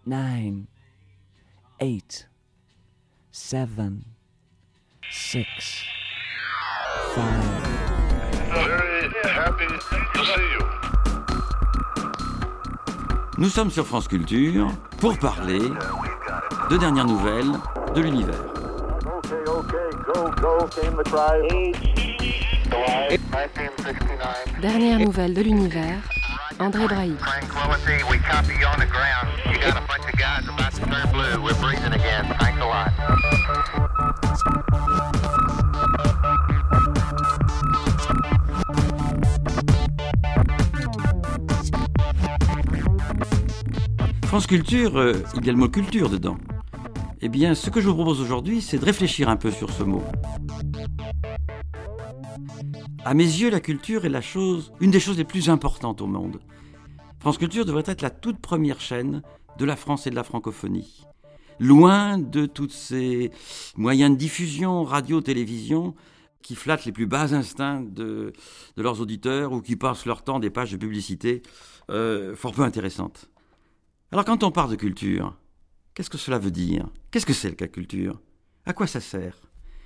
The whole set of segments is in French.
9, 8, 7, 6, 5. Very happy to see you. Nous sommes sur France Culture pour parler de dernières nouvelles de l'univers. Dernières nouvelles de l'univers, André Brahy. France Culture, il y a le mot culture dedans. Eh bien, ce que je vous propose aujourd'hui, c'est de réfléchir un peu sur ce mot. À mes yeux, la culture est une des choses les plus importantes au monde. France Culture devrait être la toute première chaîne de la France et de la francophonie. Loin de tous ces moyens de diffusion, radio, télévision, qui flattent les plus bas instincts de leurs auditeurs ou qui passent leur temps des pages de publicité fort peu intéressantes. Alors quand on parle de culture, qu'est-ce que cela veut dire ? Qu'est-ce que c'est que la culture ? À quoi ça sert ?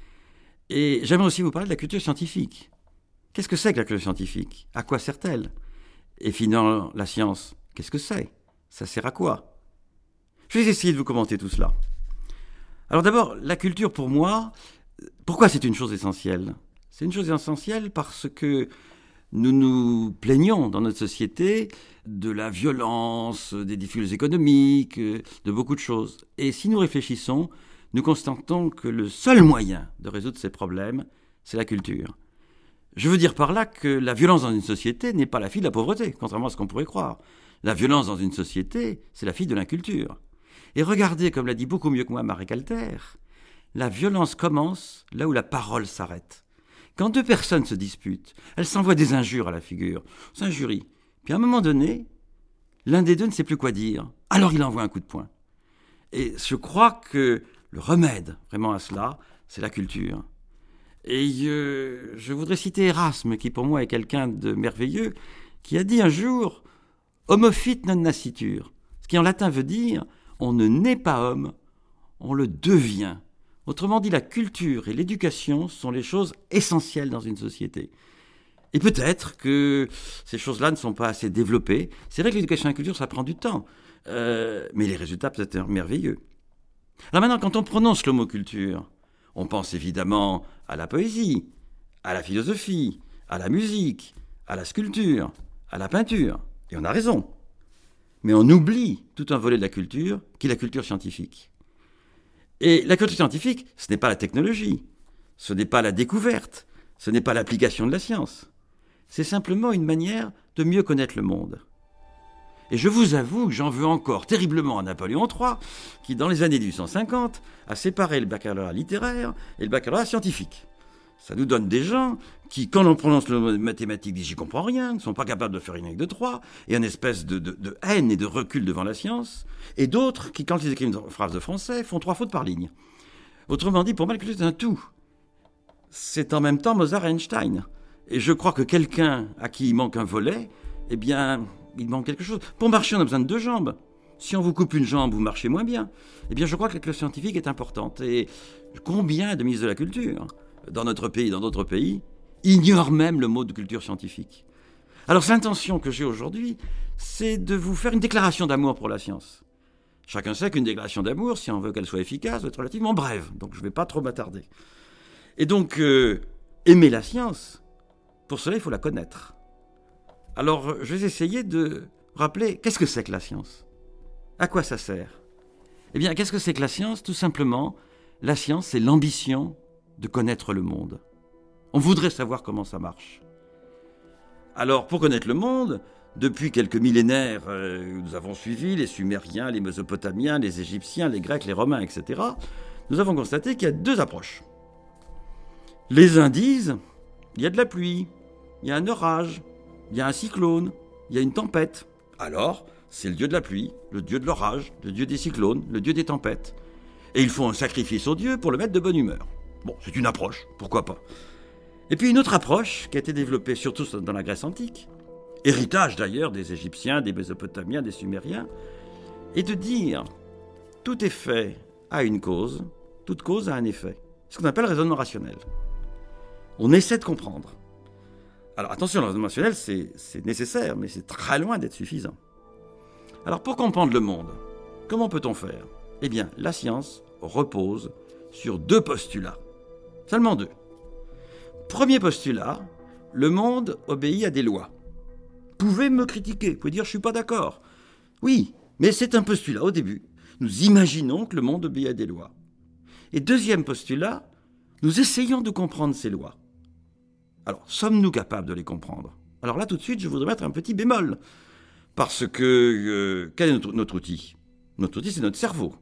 Et j'aimerais aussi vous parler de la culture scientifique. Qu'est-ce que c'est que la culture scientifique ? À quoi sert-elle ? Et finalement, la science, qu'est-ce que c'est ? Ça sert à quoi ? Je vais essayer de vous commenter tout cela. Alors d'abord, la culture pour moi, pourquoi c'est une chose essentielle ? C'est une chose essentielle parce que nous nous plaignons dans notre société de la violence, des difficultés économiques, de beaucoup de choses. Et si nous réfléchissons, nous constatons que le seul moyen de résoudre ces problèmes, c'est la culture. Je veux dire par là que la violence dans une société n'est pas la fille de la pauvreté, contrairement à ce qu'on pourrait croire. La violence dans une société, c'est la fille de l'inculture. Et regardez, comme l'a dit beaucoup mieux que moi Marie Calter, la violence commence là où la parole s'arrête. Quand deux personnes se disputent, elles s'envoient des injures à la figure, s'injurient. Puis à un moment donné, l'un des deux ne sait plus quoi dire. Alors il envoie un coup de poing. Et je crois que le remède vraiment à cela, c'est la culture. Et je voudrais citer Erasme, qui pour moi est quelqu'un de merveilleux, qui a dit un jour « Homo fit non nascitur », ce qui en latin veut dire « on ne naît pas homme, on le devient ». Autrement dit, la culture et l'éducation sont les choses essentielles dans une société. Et peut-être que ces choses-là ne sont pas assez développées. C'est vrai que l'éducation et la culture, ça prend du temps. Mais les résultats peuvent être merveilleux. Alors maintenant, quand on prononce le mot culture, on pense évidemment à la poésie, à la philosophie, à la musique, à la sculpture, à la peinture. Et on a raison. Mais on oublie tout un volet de la culture, qui est la culture scientifique. Et la culture scientifique, ce n'est pas la technologie, ce n'est pas la découverte, ce n'est pas l'application de la science. C'est simplement une manière de mieux connaître le monde. Et je vous avoue que j'en veux encore terriblement à Napoléon III, qui dans les années 1850 a séparé le baccalauréat littéraire et le baccalauréat scientifique. Ça nous donne des gens qui, quand on prononce le mot mathématique, disent « j'y comprends rien », ne sont pas capables de faire une règle de 3, et une espèce de haine et de recul devant la science, et d'autres qui, quand ils écrivent une phrase de français, font 3 fautes par ligne. Autrement dit, pour moi, la culture, c'est un tout. C'est en même temps Mozart et Einstein. Et je crois que quelqu'un à qui il manque un volet, eh bien, il manque quelque chose. Pour marcher, on a besoin de 2 jambes. Si on vous coupe une jambe, vous marchez moins bien. Eh bien, je crois que la culture scientifique est importante. Et combien de ministres de la culture, dans notre pays, dans d'autres pays, ignorent même le mot de culture scientifique. Alors, l'intention que j'ai aujourd'hui, c'est de vous faire une déclaration d'amour pour la science. Chacun sait qu'une déclaration d'amour, si on veut qu'elle soit efficace, doit être relativement brève. Donc, je ne vais pas trop m'attarder. Et donc, aimer la science, pour cela, il faut la connaître. Alors, je vais essayer de rappeler, qu'est-ce que c'est que la science ? À quoi ça sert ? Eh bien, qu'est-ce que c'est que la science ? Tout simplement, la science, c'est l'ambition de connaître le monde. On voudrait savoir comment ça marche. Alors, pour connaître le monde, depuis quelques millénaires, nous avons suivi les Sumériens, les Mésopotamiens, les Égyptiens, les Grecs, les Romains, etc. Nous avons constaté qu'il y a 2 approches. Les uns disent, il y a de la pluie, il y a un orage, il y a un cyclone, il y a une tempête. Alors, c'est le dieu de la pluie, le dieu de l'orage, le dieu des cyclones, le dieu des tempêtes. Et ils font un sacrifice au dieu pour le mettre de bonne humeur. Bon, c'est une approche, pourquoi pas. Et puis une autre approche qui a été développée surtout dans la Grèce antique, héritage d'ailleurs des Égyptiens, des Mésopotamiens, des Sumériens, et de dire tout effet a une cause, toute cause a un effet. C'est ce qu'on appelle le raisonnement rationnel. On essaie de comprendre. Alors attention, le raisonnement rationnel, c'est nécessaire, mais c'est très loin d'être suffisant. Alors pour comprendre le monde, comment peut-on faire ? Eh bien, la science repose sur 2 postulats. Seulement 2. Premier postulat, le monde obéit à des lois. Vous pouvez me critiquer, vous pouvez dire je ne suis pas d'accord. Oui, mais c'est un postulat au début. Nous imaginons que le monde obéit à des lois. Et deuxième postulat, nous essayons de comprendre ces lois. Alors, sommes-nous capables de les comprendre ? Alors là, tout de suite, je voudrais mettre un petit bémol. Parce que, quel est notre outil ? Notre outil, c'est notre cerveau.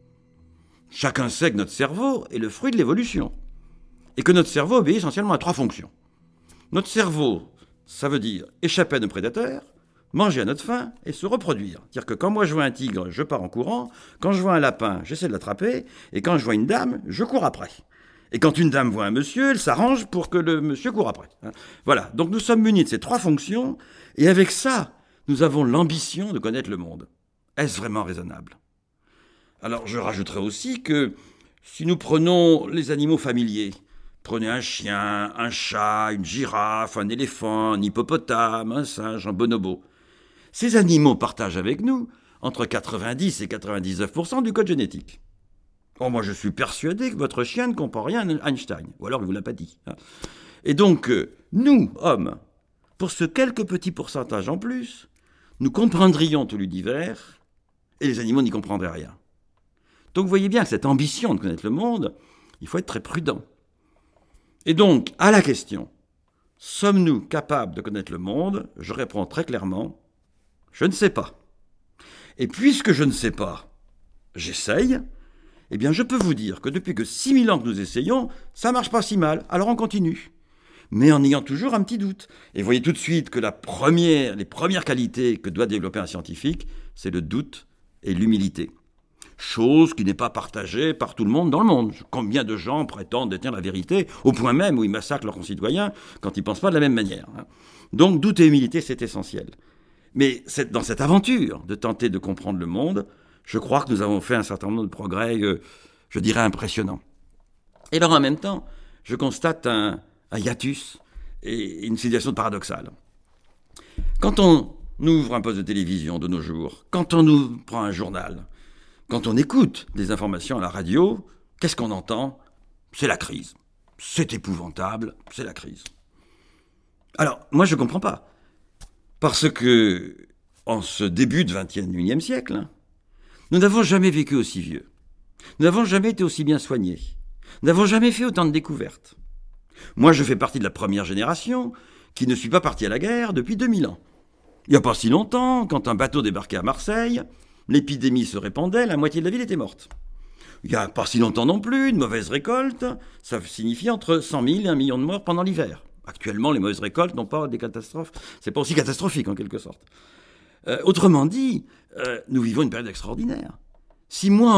Chacun sait que notre cerveau est le fruit de l'évolution. Et que notre cerveau obéit essentiellement à 3 fonctions. Notre cerveau, ça veut dire échapper à nos prédateurs, manger à notre faim et se reproduire. C'est-à-dire que quand moi je vois un tigre, je pars en courant. Quand je vois un lapin, j'essaie de l'attraper. Et quand je vois une dame, je cours après. Et quand une dame voit un monsieur, elle s'arrange pour que le monsieur court après. Voilà, donc nous sommes munis de ces 3 fonctions. Et avec ça, nous avons l'ambition de connaître le monde. Est-ce vraiment raisonnable ? Alors je rajouterai aussi que si nous prenons les animaux familiers, prenez un chien, un chat, une girafe, un éléphant, un hippopotame, un singe, un bonobo. Ces animaux partagent avec nous entre 90 et 99% du code génétique. Oh, moi je suis persuadé que votre chien ne comprend rien à Einstein, ou alors il ne vous l'a pas dit. Et donc, nous, hommes, pour ce quelques petits pourcentages en plus, nous comprendrions tout l'univers et les animaux n'y comprendraient rien. Donc vous voyez bien que cette ambition de connaître le monde, il faut être très prudent. Et donc, à la question, sommes-nous capables de connaître le monde ? Je réponds très clairement, je ne sais pas. Et puisque je ne sais pas, j'essaye, eh bien je peux vous dire que depuis que 6000 ans que nous essayons, ça ne marche pas si mal, alors on continue. Mais en ayant toujours un petit doute. Et vous voyez tout de suite que les premières qualités que doit développer un scientifique, c'est le doute et l'humilité. Chose qui n'est pas partagée par tout le monde dans le monde. Combien de gens prétendent détenir la vérité, au point même où ils massacrent leurs concitoyens quand ils ne pensent pas de la même manière. Donc doute et humilité, c'est essentiel. Mais dans cette aventure de tenter de comprendre le monde, je crois que nous avons fait un certain nombre de progrès, je dirais, impressionnants. Et alors en même temps, je constate un hiatus et une situation paradoxale. Quand on ouvre un poste de télévision de nos jours, quand on nous prend un journal, quand on écoute des informations à la radio, qu'est-ce qu'on entend ? C'est la crise. C'est épouvantable, c'est la crise. Alors, moi, je ne comprends pas. Parce que, en ce début du XXIe siècle, nous n'avons jamais vécu aussi vieux. Nous n'avons jamais été aussi bien soignés. Nous n'avons jamais fait autant de découvertes. Moi, je fais partie de la première génération qui ne suis pas partie à la guerre depuis 2000 ans. Il n'y a pas si longtemps, quand un bateau débarquait à Marseille, l'épidémie se répandait, la moitié de la ville était morte. Il n'y a pas si longtemps non plus, une mauvaise récolte, ça signifie entre 100 000 et 1 million de morts pendant l'hiver. Actuellement, les mauvaises récoltes n'ont pas des catastrophes, c'est pas aussi catastrophique en quelque sorte. Autrement dit, nous vivons une période extraordinaire. Si moi on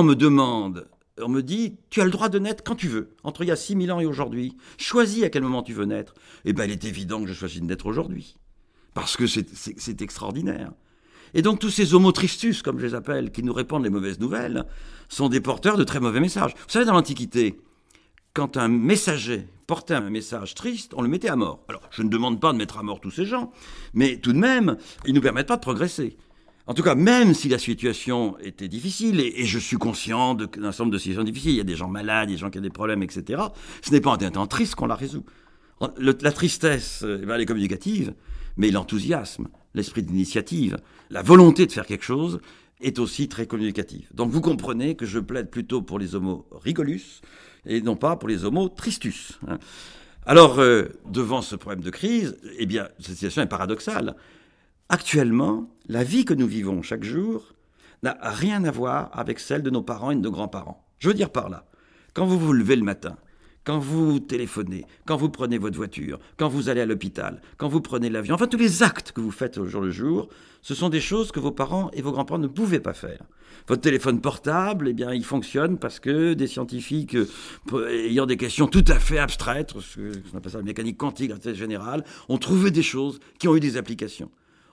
me dit, tu as le droit de naître quand tu veux, entre il y a 6000 ans et aujourd'hui, choisis à quel moment tu veux naître, eh bien il est évident que je choisis de naître aujourd'hui. Parce que c'est extraordinaire. Et donc tous ces homo tristus, comme je les appelle, qui nous répandent les mauvaises nouvelles, sont des porteurs de très mauvais messages. Vous savez, dans l'Antiquité, quand un messager portait un message triste, on le mettait à mort. Alors, je ne demande pas de mettre à mort tous ces gens, mais tout de même, ils ne nous permettent pas de progresser. En tout cas, même si la situation était difficile, et je suis conscient d'un certain nombre de situations difficiles, il y a des gens malades, des gens qui ont des problèmes, etc., ce n'est pas en étant triste qu'on la résout. La tristesse, elle est communicative, mais l'enthousiasme, l'esprit d'initiative, la volonté de faire quelque chose est aussi très communicative. Donc vous comprenez que je plaide plutôt pour les homo rigolus et non pas pour les homo tristus. Alors, devant ce problème de crise, eh bien, cette situation est paradoxale. Actuellement, la vie que nous vivons chaque jour n'a rien à voir avec celle de nos parents et de nos grands-parents. Je veux dire par là, quand vous vous levez le matin, quand vous téléphonez, quand vous prenez votre voiture, quand vous allez à l'hôpital, quand vous prenez l'avion, enfin tous les actes que vous faites au jour le jour, ce sont des choses que vos parents et vos grands-parents ne pouvaient pas faire. Votre téléphone portable, eh bien, il fonctionne parce que des scientifiques ayant des questions tout à fait abstraites, ce qu'on appelle ça la mécanique quantique, la générale, ont trouvé des choses qui ont eu des applications.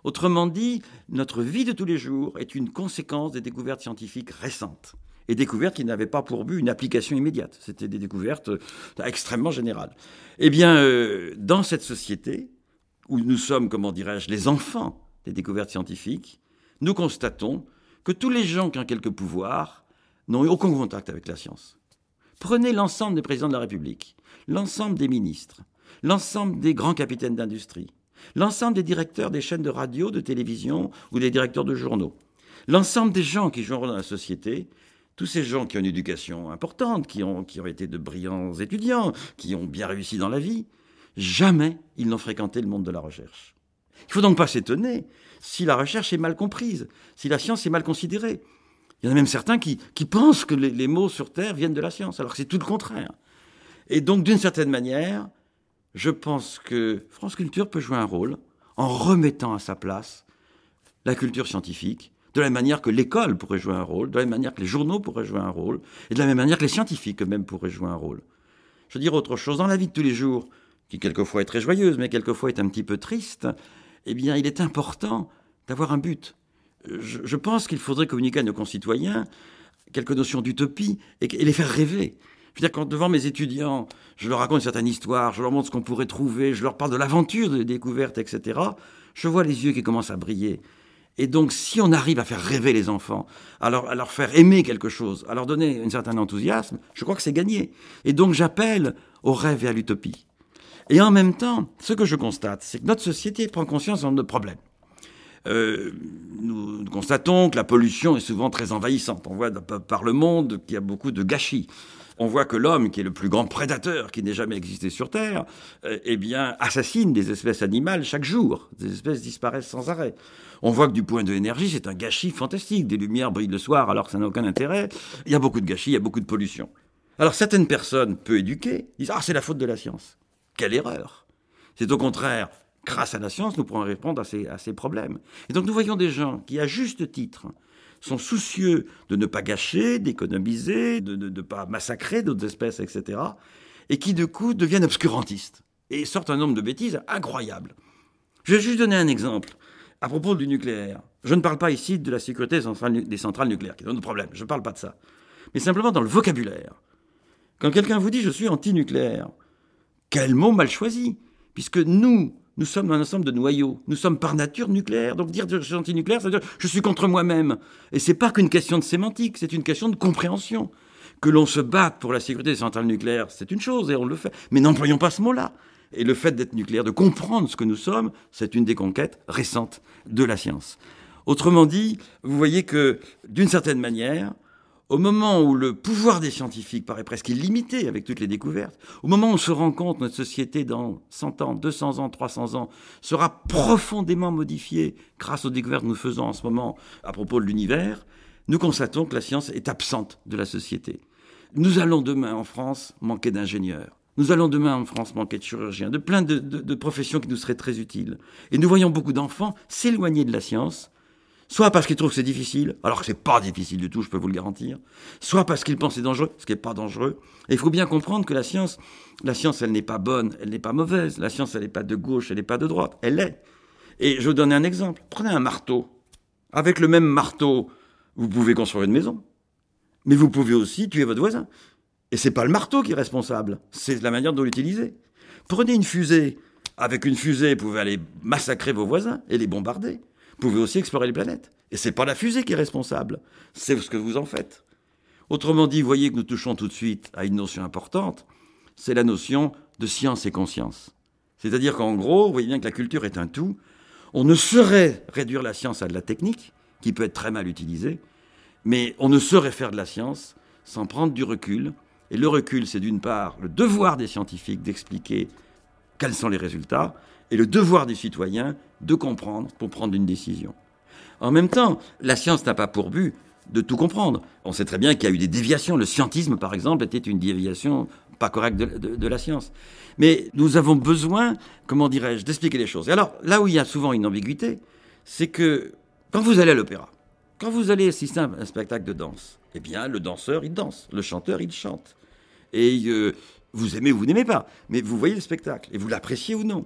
Autrement dit, notre vie de tous les jours est une conséquence des découvertes scientifiques récentes. Et découvertes qui n'avaient pas pour but une application immédiate. C'était des découvertes extrêmement générales. Eh bien, dans cette société, où nous sommes, comment dirais-je, les enfants des découvertes scientifiques, nous constatons que tous les gens qui ont quelque pouvoir n'ont eu aucun contact avec la science. Prenez l'ensemble des présidents de la République, l'ensemble des ministres, l'ensemble des grands capitaines d'industrie, l'ensemble des directeurs des chaînes de radio, de télévision ou des directeurs de journaux, l'ensemble des gens qui jouent dans la société, tous ces gens qui ont une éducation importante, qui ont été de brillants étudiants, qui ont bien réussi dans la vie, jamais ils n'ont fréquenté le monde de la recherche. Il ne faut donc pas s'étonner si la recherche est mal comprise, si la science est mal considérée. Il y en a même certains qui pensent que les mots sur Terre viennent de la science, alors que c'est tout le contraire. Et donc, d'une certaine manière, je pense que France Culture peut jouer un rôle en remettant à sa place la culture scientifique, de la même manière que l'école pourrait jouer un rôle, de la même manière que les journaux pourraient jouer un rôle, et de la même manière que les scientifiques eux-mêmes pourraient jouer un rôle. Je veux dire autre chose, dans la vie de tous les jours, qui quelquefois est très joyeuse, mais quelquefois est un petit peu triste, eh bien, il est important d'avoir un but. Je pense qu'il faudrait communiquer à nos concitoyens quelques notions d'utopie et les faire rêver. Je veux dire, quand devant mes étudiants, je leur raconte une certaine histoire, je leur montre ce qu'on pourrait trouver, je leur parle de l'aventure, des découvertes, etc., je vois les yeux qui commencent à briller. Et donc, si on arrive à faire rêver les enfants, à leur faire aimer quelque chose, à leur donner un certain enthousiasme, je crois que c'est gagné. Et donc, j'appelle au rêve et à l'utopie. Et en même temps, ce que je constate, c'est que notre société prend conscience de nos problèmes. Nous constatons que la pollution est souvent très envahissante. On voit par le monde qu'il y a beaucoup de gâchis. On voit que l'homme, qui est le plus grand prédateur qui n'ait jamais existé sur Terre, eh bien, assassine des espèces animales chaque jour. Des espèces disparaissent sans arrêt. On voit que du point de l'énergie, c'est un gâchis fantastique. Des lumières brillent le soir alors que ça n'a aucun intérêt. Il y a beaucoup de gâchis, il y a beaucoup de pollution. Alors certaines personnes peu éduquées disent « Ah, c'est la faute de la science ». Quelle erreur! C'est au contraire, grâce à la science, nous pourrons répondre à ces problèmes. Et donc nous voyons des gens qui, à juste titre, sont soucieux de ne pas gâcher, d'économiser, de ne pas massacrer d'autres espèces, etc. Et qui, du coup, deviennent obscurantistes et sortent un nombre de bêtises incroyables. Je vais juste donner un exemple à propos du nucléaire. Je ne parle pas ici de la sécurité des centrales nucléaires, qui est un autre problème. Je ne parle pas de ça. Mais simplement dans le vocabulaire. Quand quelqu'un vous dit « je suis anti-nucléaire », quel mot mal choisi, puisque nous sommes un ensemble de noyaux. Nous sommes par nature nucléaires. Donc dire que je suis anti-nucléaire, ça veut dire je suis contre moi-même. Et c'est pas qu'une question de sémantique, c'est une question de compréhension. Que l'on se batte pour la sécurité des centrales nucléaires, c'est une chose, et on le fait. Mais n'employons pas ce mot-là. Et le fait d'être nucléaire, de comprendre ce que nous sommes, c'est une des conquêtes récentes de la science. Autrement dit, vous voyez que, d'une certaine manière, au moment où le pouvoir des scientifiques paraît presque illimité avec toutes les découvertes, au moment où on se rend compte que notre société, dans 100 ans, 200 ans, 300 ans, sera profondément modifiée grâce aux découvertes que nous faisons en ce moment à propos de l'univers, nous constatons que la science est absente de la société. Nous allons demain en France manquer d'ingénieurs. Nous allons demain en France manquer de chirurgiens, de plein de professions qui nous seraient très utiles. Et nous voyons beaucoup d'enfants s'éloigner de la science, soit parce qu'ils trouvent que c'est difficile, alors que c'est pas difficile du tout, je peux vous le garantir, soit parce qu'ils pensent que c'est dangereux, ce qui n'est pas dangereux. Et il faut bien comprendre que la science, elle n'est pas bonne, elle n'est pas mauvaise. La science, elle n'est pas de gauche, elle n'est pas de droite, elle l'est. Et je vais vous donner un exemple. Prenez un marteau. Avec le même marteau, vous pouvez construire une maison, mais vous pouvez aussi tuer votre voisin. Et c'est pas le marteau qui est responsable, c'est la manière de l'utiliser. Prenez une fusée. Avec une fusée, vous pouvez aller massacrer vos voisins et les bombarder. Vous pouvez aussi explorer les planètes. Et c'est pas la fusée qui est responsable, c'est ce que vous en faites. Autrement dit, vous voyez que nous touchons tout de suite à une notion importante, c'est la notion de science et conscience. C'est-à-dire qu'en gros, vous voyez bien que la culture est un tout. On ne saurait réduire la science à de la technique, qui peut être très mal utilisée, mais on ne saurait faire de la science sans prendre du recul. Et le recul, c'est d'une part le devoir des scientifiques d'expliquer quels sont les résultats, et le devoir des citoyens de comprendre pour prendre une décision. En même temps, la science n'a pas pour but de tout comprendre. On sait très bien qu'il y a eu des déviations. Le scientisme, par exemple, était une déviation pas correcte de la science. Mais nous avons besoin, comment dirais-je, d'expliquer les choses. Et alors, là où il y a souvent une ambiguïté, c'est que quand vous allez à l'opéra, quand vous allez assister à un spectacle de danse, eh bien, le danseur, il danse, le chanteur, il chante. Et vous aimez ou vous n'aimez pas, mais vous voyez le spectacle, et vous l'appréciez ou non.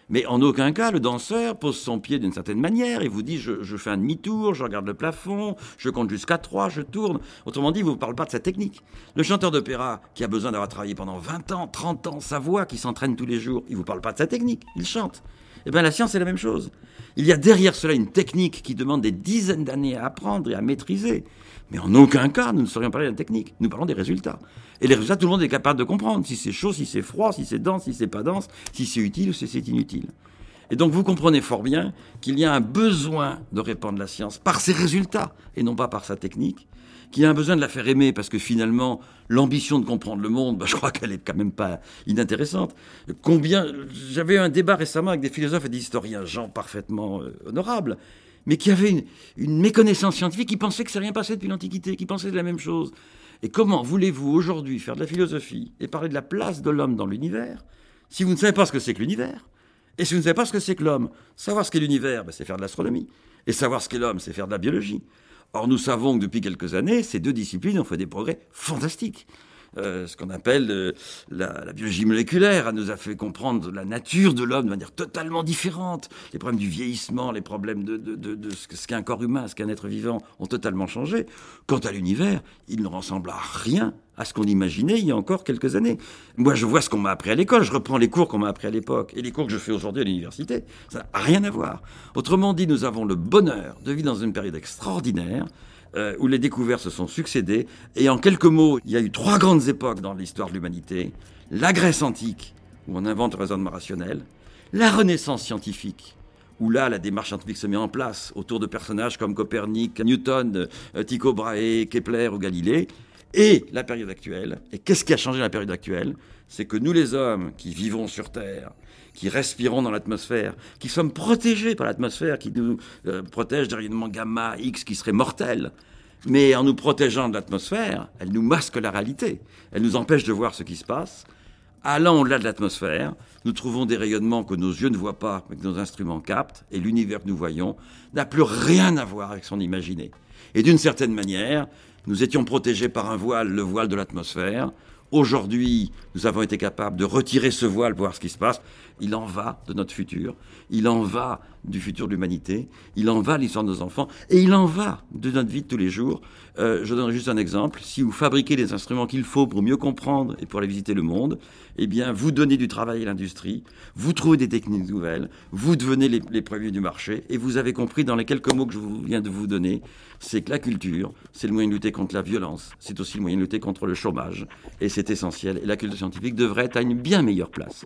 Mais en aucun cas, le danseur pose son pied d'une certaine manière et vous dit je fais un demi-tour, je regarde le plafond, je compte jusqu'à 3, je tourne. Autrement dit, il ne vous parle pas de sa technique. Le chanteur d'opéra qui a besoin d'avoir travaillé pendant 20 ans, 30 ans, sa voix qui s'entraîne tous les jours, il ne vous parle pas de sa technique, il chante. Eh bien, la science, c'est la même chose. Il y a derrière cela une technique qui demande des dizaines d'années à apprendre et à maîtriser. Mais en aucun cas, nous ne saurions parler de la technique. Nous parlons des résultats. Et les résultats, tout le monde est capable de comprendre. Si c'est chaud, si c'est froid, si c'est dense, si c'est pas dense, si c'est utile ou si c'est inutile. Et donc, vous comprenez fort bien qu'il y a un besoin de répandre la science par ses résultats et non pas par sa technique. Qu'il y a un besoin de la faire aimer parce que finalement, l'ambition de comprendre le monde, je crois qu'elle est quand même pas inintéressante. J'avais eu un débat récemment avec des philosophes et des historiens, gens parfaitement honorables, mais qui avaient une méconnaissance scientifique, qui pensaient que ça n'avait rien passé depuis l'Antiquité, qui pensaient de la même chose. Et comment voulez-vous aujourd'hui faire de la philosophie et parler de la place de l'homme dans l'univers si vous ne savez pas ce que c'est que l'univers? Et si vous ne savez pas ce que c'est que l'homme, savoir ce qu'est l'univers, c'est faire de l'astronomie. Et savoir ce qu'est l'homme, c'est faire de la biologie. Or, nous savons que depuis quelques années, ces deux disciplines ont fait des progrès fantastiques. Ce qu'on appelle la biologie moléculaire nous a fait comprendre la nature de l'homme de manière totalement différente. Les problèmes du vieillissement, les problèmes de ce qu'est un corps humain, ce qu'est un être vivant ont totalement changé. Quant à l'univers, il ne ressemble à rien à ce qu'on imaginait il y a encore quelques années. Moi, je vois ce qu'on m'a appris à l'école, je reprends les cours qu'on m'a appris à l'époque et les cours que je fais aujourd'hui à l'université. Ça n'a rien à voir. Autrement dit, nous avons le bonheur de vivre dans une période extraordinaire où les découvertes se sont succédées. Et en quelques mots, il y a eu 3 grandes époques dans l'histoire de l'humanité. La Grèce antique, où on invente le raisonnement rationnel. La Renaissance scientifique, où là, la démarche scientifique se met en place autour de personnages comme Copernic, Newton, Tycho Brahe, Kepler ou Galilée. Et la période actuelle. Et qu'est-ce qui a changé dans la période actuelle? C'est que nous, les hommes, qui vivons sur Terre, qui respirons dans l'atmosphère, qui sommes protégés par l'atmosphère, qui nous protège des rayonnements gamma, X, qui seraient mortels. Mais en nous protégeant de l'atmosphère, elle nous masque la réalité. Elle nous empêche de voir ce qui se passe. Allant au-delà de l'atmosphère, nous trouvons des rayonnements que nos yeux ne voient pas, mais que nos instruments captent. Et l'univers que nous voyons n'a plus rien à voir avec son imaginé. Et d'une certaine manière, nous étions protégés par un voile, le voile de l'atmosphère. Aujourd'hui, nous avons été capables de retirer ce voile pour voir ce qui se passe. Il en va de notre futur, il en va du futur de l'humanité, il en va de l'histoire de nos enfants, et il en va de notre vie de tous les jours. Je donne juste un exemple. Si vous fabriquez les instruments qu'il faut pour mieux comprendre et pour aller visiter le monde, eh bien, vous donnez du travail à l'industrie, vous trouvez des techniques nouvelles, vous devenez les premiers du marché, et vous avez compris dans les quelques mots que je viens de vous donner, c'est que la culture, c'est le moyen de lutter contre la violence, c'est aussi le moyen de lutter contre le chômage, et c'est essentiel. Et la culture scientifique devrait être à une bien meilleure place.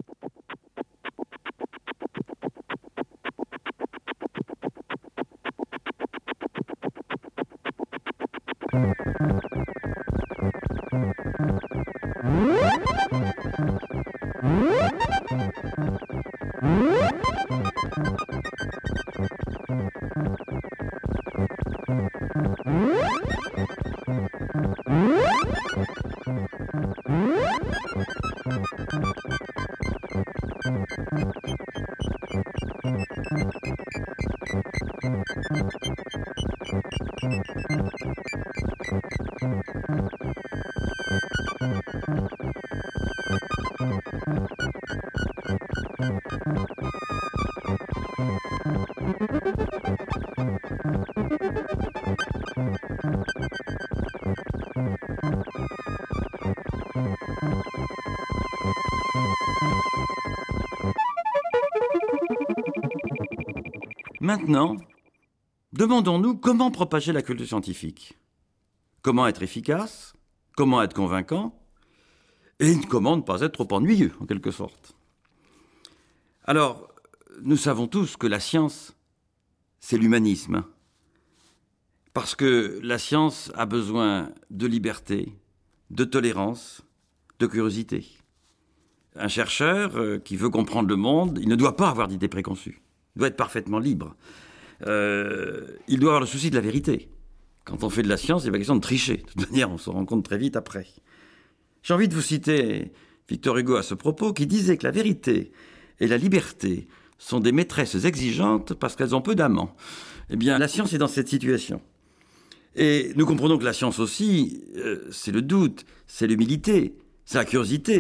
Maintenant, demandons-nous comment propager la culture scientifique. Comment être efficace, comment être convaincant, et comment ne pas être trop ennuyeux, en quelque sorte. Alors, nous savons tous que la science, c'est l'humanisme. Parce que la science a besoin de liberté, de tolérance, de curiosité. Un chercheur qui veut comprendre le monde, il ne doit pas avoir d'idées préconçues. Il doit être parfaitement libre. Il doit avoir le souci de la vérité. Quand on fait de la science, il n'est pas question de tricher. De toute manière, on se rend compte très vite après. J'ai envie de vous citer Victor Hugo à ce propos, qui disait que la vérité et la liberté sont des maîtresses exigeantes parce qu'elles ont peu d'amants. Eh bien, la science est dans cette situation. Et nous comprenons que la science aussi, c'est le doute, c'est l'humilité, c'est la curiosité,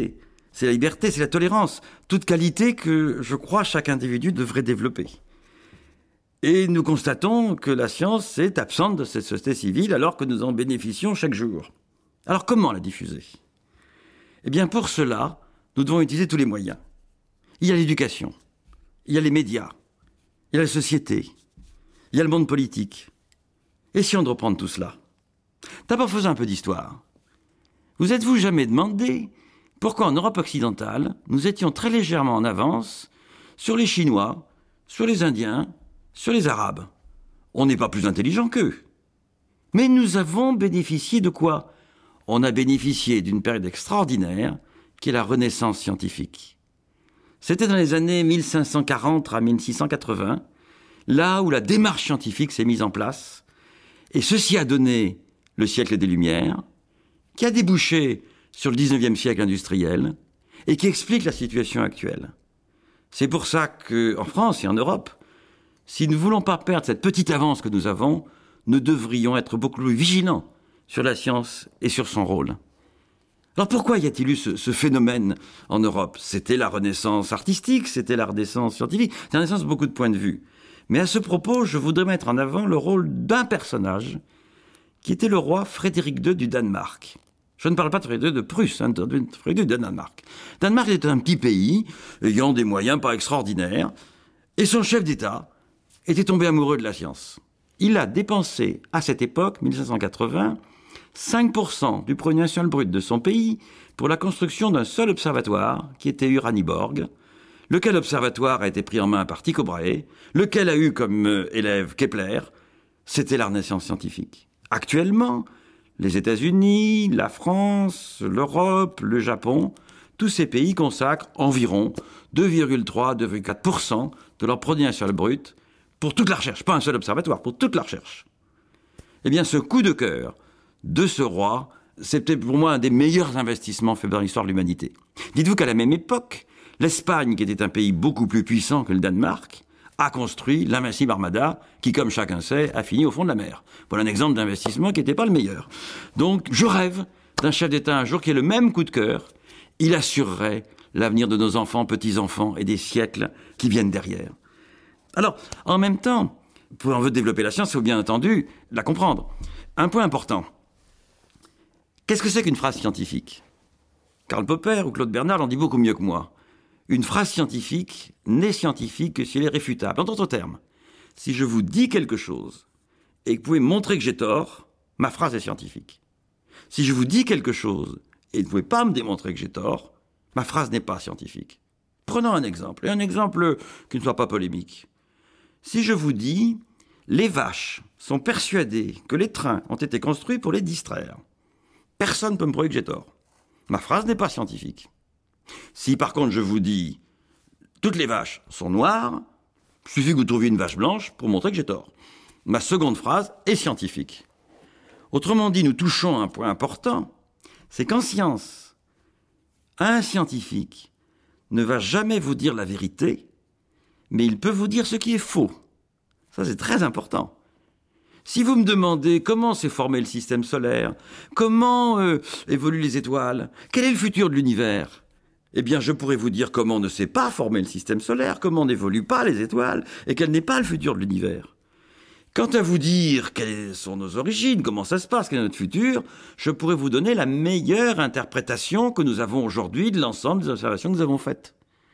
c'est la liberté, c'est la tolérance, toute qualité que, je crois, chaque individu devrait développer. Et nous constatons que la science est absente de cette société civile alors que nous en bénéficions chaque jour. Alors comment la diffuser ? Eh bien pour cela, nous devons utiliser tous les moyens. Il y a l'éducation, il y a les médias, il y a la société, il y a le monde politique. Et si on doit reprendre tout cela ? D'abord faisons un peu d'histoire. Vous êtes-vous jamais demandé pourquoi en Europe occidentale, nous étions très légèrement en avance sur les Chinois, sur les Indiens, sur les Arabes ? On n'est pas plus intelligents qu'eux. Mais nous avons bénéficié de quoi ? On a bénéficié d'une période extraordinaire qui est la Renaissance scientifique. C'était dans les années 1540 à 1680, là où la démarche scientifique s'est mise en place, et ceci a donné le siècle des Lumières, qui a débouché sur le 19e siècle industriel, et qui explique la situation actuelle. C'est pour ça qu'en France et en Europe, si nous ne voulons pas perdre cette petite avance que nous avons, nous devrions être beaucoup plus vigilants sur la science et sur son rôle. Alors pourquoi y a-t-il eu ce phénomène en Europe ? C'était la Renaissance artistique, c'était la Renaissance scientifique, c'est la Renaissance de beaucoup de points de vue. Mais à ce propos, je voudrais mettre en avant le rôle d'un personnage qui était le roi Frédéric II du Danemark. Je ne parle pas de Frédéric II de Prusse, de Frédéric II du Danemark. Danemark était un petit pays ayant des moyens pas extraordinaires, et son chef d'État était tombé amoureux de la science. Il a dépensé, à cette époque, 1580, 5% du produit national brut de son pays pour la construction d'un seul observatoire, qui était Uraniborg, lequel observatoire a été pris en main par Tycho Brahe, lequel a eu comme élève Kepler. C'était la Renaissance scientifique. Actuellement, les États-Unis, la France, l'Europe, le Japon, tous ces pays consacrent environ 2,3-2,4% de leur produit national brut pour toute la recherche, pas un seul observatoire, pour toute la recherche. Eh bien, ce coup de cœur de ce roi, c'était pour moi un des meilleurs investissements faits dans l'histoire de l'humanité. Dites-vous qu'à la même époque, l'Espagne, qui était un pays beaucoup plus puissant que le Danemark, a construit l'invincible Armada, qui, comme chacun sait, a fini au fond de la mer. Voilà un exemple d'investissement qui n'était pas le meilleur. Donc, je rêve d'un chef d'État un jour qui ait le même coup de cœur. Il assurerait l'avenir de nos enfants, petits-enfants et des siècles qui viennent derrière. Alors, en même temps, pour on veut développer la science, il faut bien entendu la comprendre. Un point important. Qu'est-ce que c'est qu'une phrase scientifique ? Karl Popper ou Claude Bernard l'ont dit beaucoup mieux que moi. Une phrase scientifique n'est scientifique que si elle est réfutable. En d'autres termes, si je vous dis quelque chose et que vous pouvez montrer que j'ai tort, ma phrase est scientifique. Si je vous dis quelque chose et que vous ne pouvez pas me démontrer que j'ai tort, ma phrase n'est pas scientifique. Prenons un exemple, et un exemple qui ne soit pas polémique. Si je vous dis « les vaches sont persuadées que les trains ont été construits pour les distraire », personne ne peut me prouver que j'ai tort. Ma phrase n'est pas scientifique. Si par contre je vous dis « toutes les vaches sont noires », il suffit que vous trouviez une vache blanche pour montrer que j'ai tort. Ma seconde phrase est scientifique. Autrement dit, nous touchons à un point important, c'est qu'en science, un scientifique ne va jamais vous dire la vérité, mais il peut vous dire ce qui est faux. Ça, c'est très important. Si vous me demandez comment s'est formé le système solaire, comment évoluent les étoiles, quel est le futur de l'univers, eh bien, je pourrais vous dire comment ne s'est pas formé le système solaire, comment n'évoluent pas les étoiles, et quel n'est pas le futur de l'univers. Quant à vous dire quelles sont nos origines, comment ça se passe, quel est notre futur, je pourrais vous donner la meilleure interprétation que nous avons aujourd'hui de l'ensemble des observations que nous avons faites.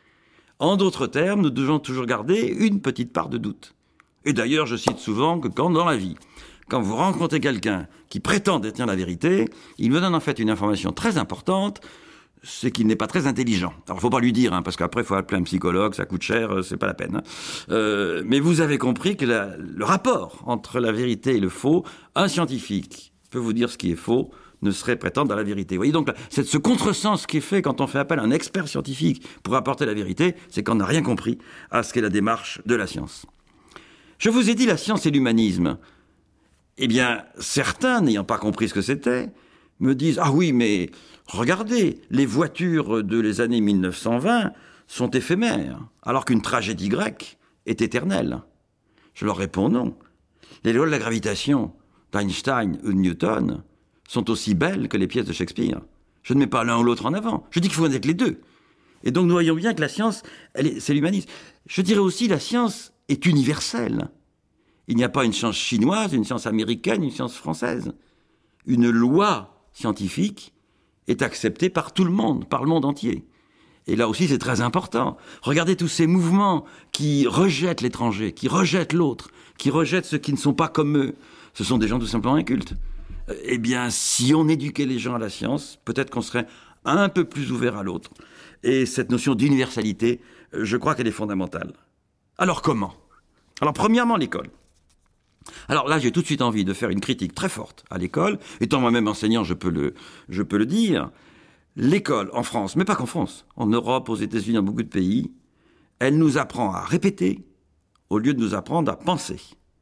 En d'autres termes, nous devons toujours garder une petite part de doute. Et d'ailleurs, je cite souvent que dans la vie, quand vous rencontrez quelqu'un qui prétend détenir la vérité, il vous donne en fait une information très importante, c'est qu'il n'est pas très intelligent. Alors, faut pas lui dire, parce qu'après, il faut appeler un psychologue, ça coûte cher, c'est pas la peine. Mais vous avez compris que le rapport entre la vérité et le faux, un scientifique peut vous dire ce qui est faux, ne serait prétendre à la vérité. Vous voyez donc, c'est ce contresens qui est fait quand on fait appel à un expert scientifique pour apporter la vérité, c'est qu'on n'a rien compris à ce qu'est la démarche de la science. Je vous ai dit la science et l'humanisme. Eh bien, certains, n'ayant pas compris ce que c'était, me disent « Ah oui, mais regardez, les voitures de les années 1920 sont éphémères, alors qu'une tragédie grecque est éternelle. » Je leur réponds non. Les lois de la gravitation d'Einstein ou de Newton sont aussi belles que les pièces de Shakespeare. Je ne mets pas l'un ou l'autre en avant. Je dis qu'il faut connaître les deux. Et donc nous voyons bien que la science, c'est l'humanisme. Je dirais aussi la science est universelle. Il n'y a pas une science chinoise, une science américaine, une science française. Une loi scientifique est acceptée par tout le monde, par le monde entier. Et là aussi, c'est très important. Regardez tous ces mouvements qui rejettent l'étranger, qui rejettent l'autre, qui rejettent ceux qui ne sont pas comme eux. Ce sont des gens tout simplement incultes. Eh bien, si on éduquait les gens à la science, peut-être qu'on serait un peu plus ouvert à l'autre. Et cette notion d'universalité, je crois qu'elle est fondamentale. Alors comment ? Alors premièrement, l'école. Alors là, j'ai tout de suite envie de faire une critique très forte à l'école. Étant moi-même enseignant, je peux le dire. L'école en France, mais pas qu'en France, en Europe, aux États-Unis, dans beaucoup de pays, elle nous apprend à répéter au lieu de nous apprendre à penser.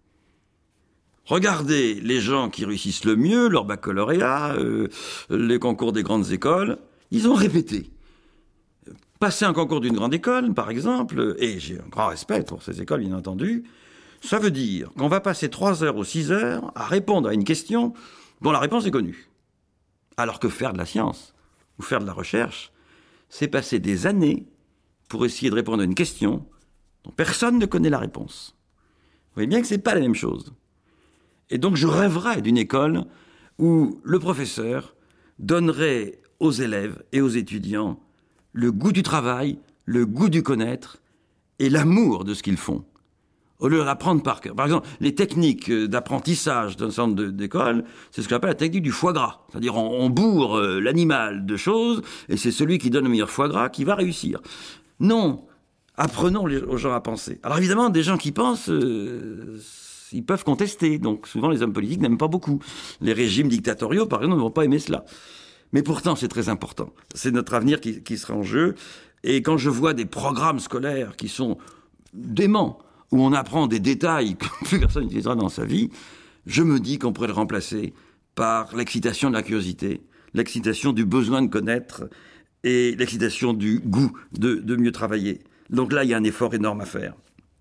Regardez les gens qui réussissent le mieux, leur baccalauréat, les concours des grandes écoles, ils ont répété. Passer un concours d'une grande école, par exemple, et j'ai un grand respect pour ces écoles, bien entendu, ça veut dire qu'on va passer 3 heures ou 6 heures à répondre à une question dont la réponse est connue. Alors que faire de la science ou faire de la recherche, c'est passer des années pour essayer de répondre à une question dont personne ne connaît la réponse. Vous voyez bien que c'est pas la même chose. Et donc je rêverais d'une école où le professeur donnerait aux élèves et aux étudiants le goût du travail, le goût du connaître et l'amour de ce qu'ils font. Au lieu d'apprendre par cœur. Par exemple, les techniques d'apprentissage d'un centre d'école, c'est ce qu'on appelle la technique du foie gras. C'est-à-dire, on bourre l'animal de choses, et c'est celui qui donne le meilleur foie gras qui va réussir. Non, apprenons aux gens à penser. Alors évidemment, des gens qui pensent, ils peuvent contester. Donc souvent, les hommes politiques n'aiment pas beaucoup. Les régimes dictatoriaux, par exemple, ne vont pas aimer cela. Mais pourtant, c'est très important. C'est notre avenir qui sera en jeu. Et quand je vois des programmes scolaires qui sont déments, où on apprend des détails que plus personne n'utilisera dans sa vie, je me dis qu'on pourrait le remplacer par l'excitation de la curiosité, l'excitation du besoin de connaître et l'excitation du goût de mieux travailler. Donc là, il y a un effort énorme à faire.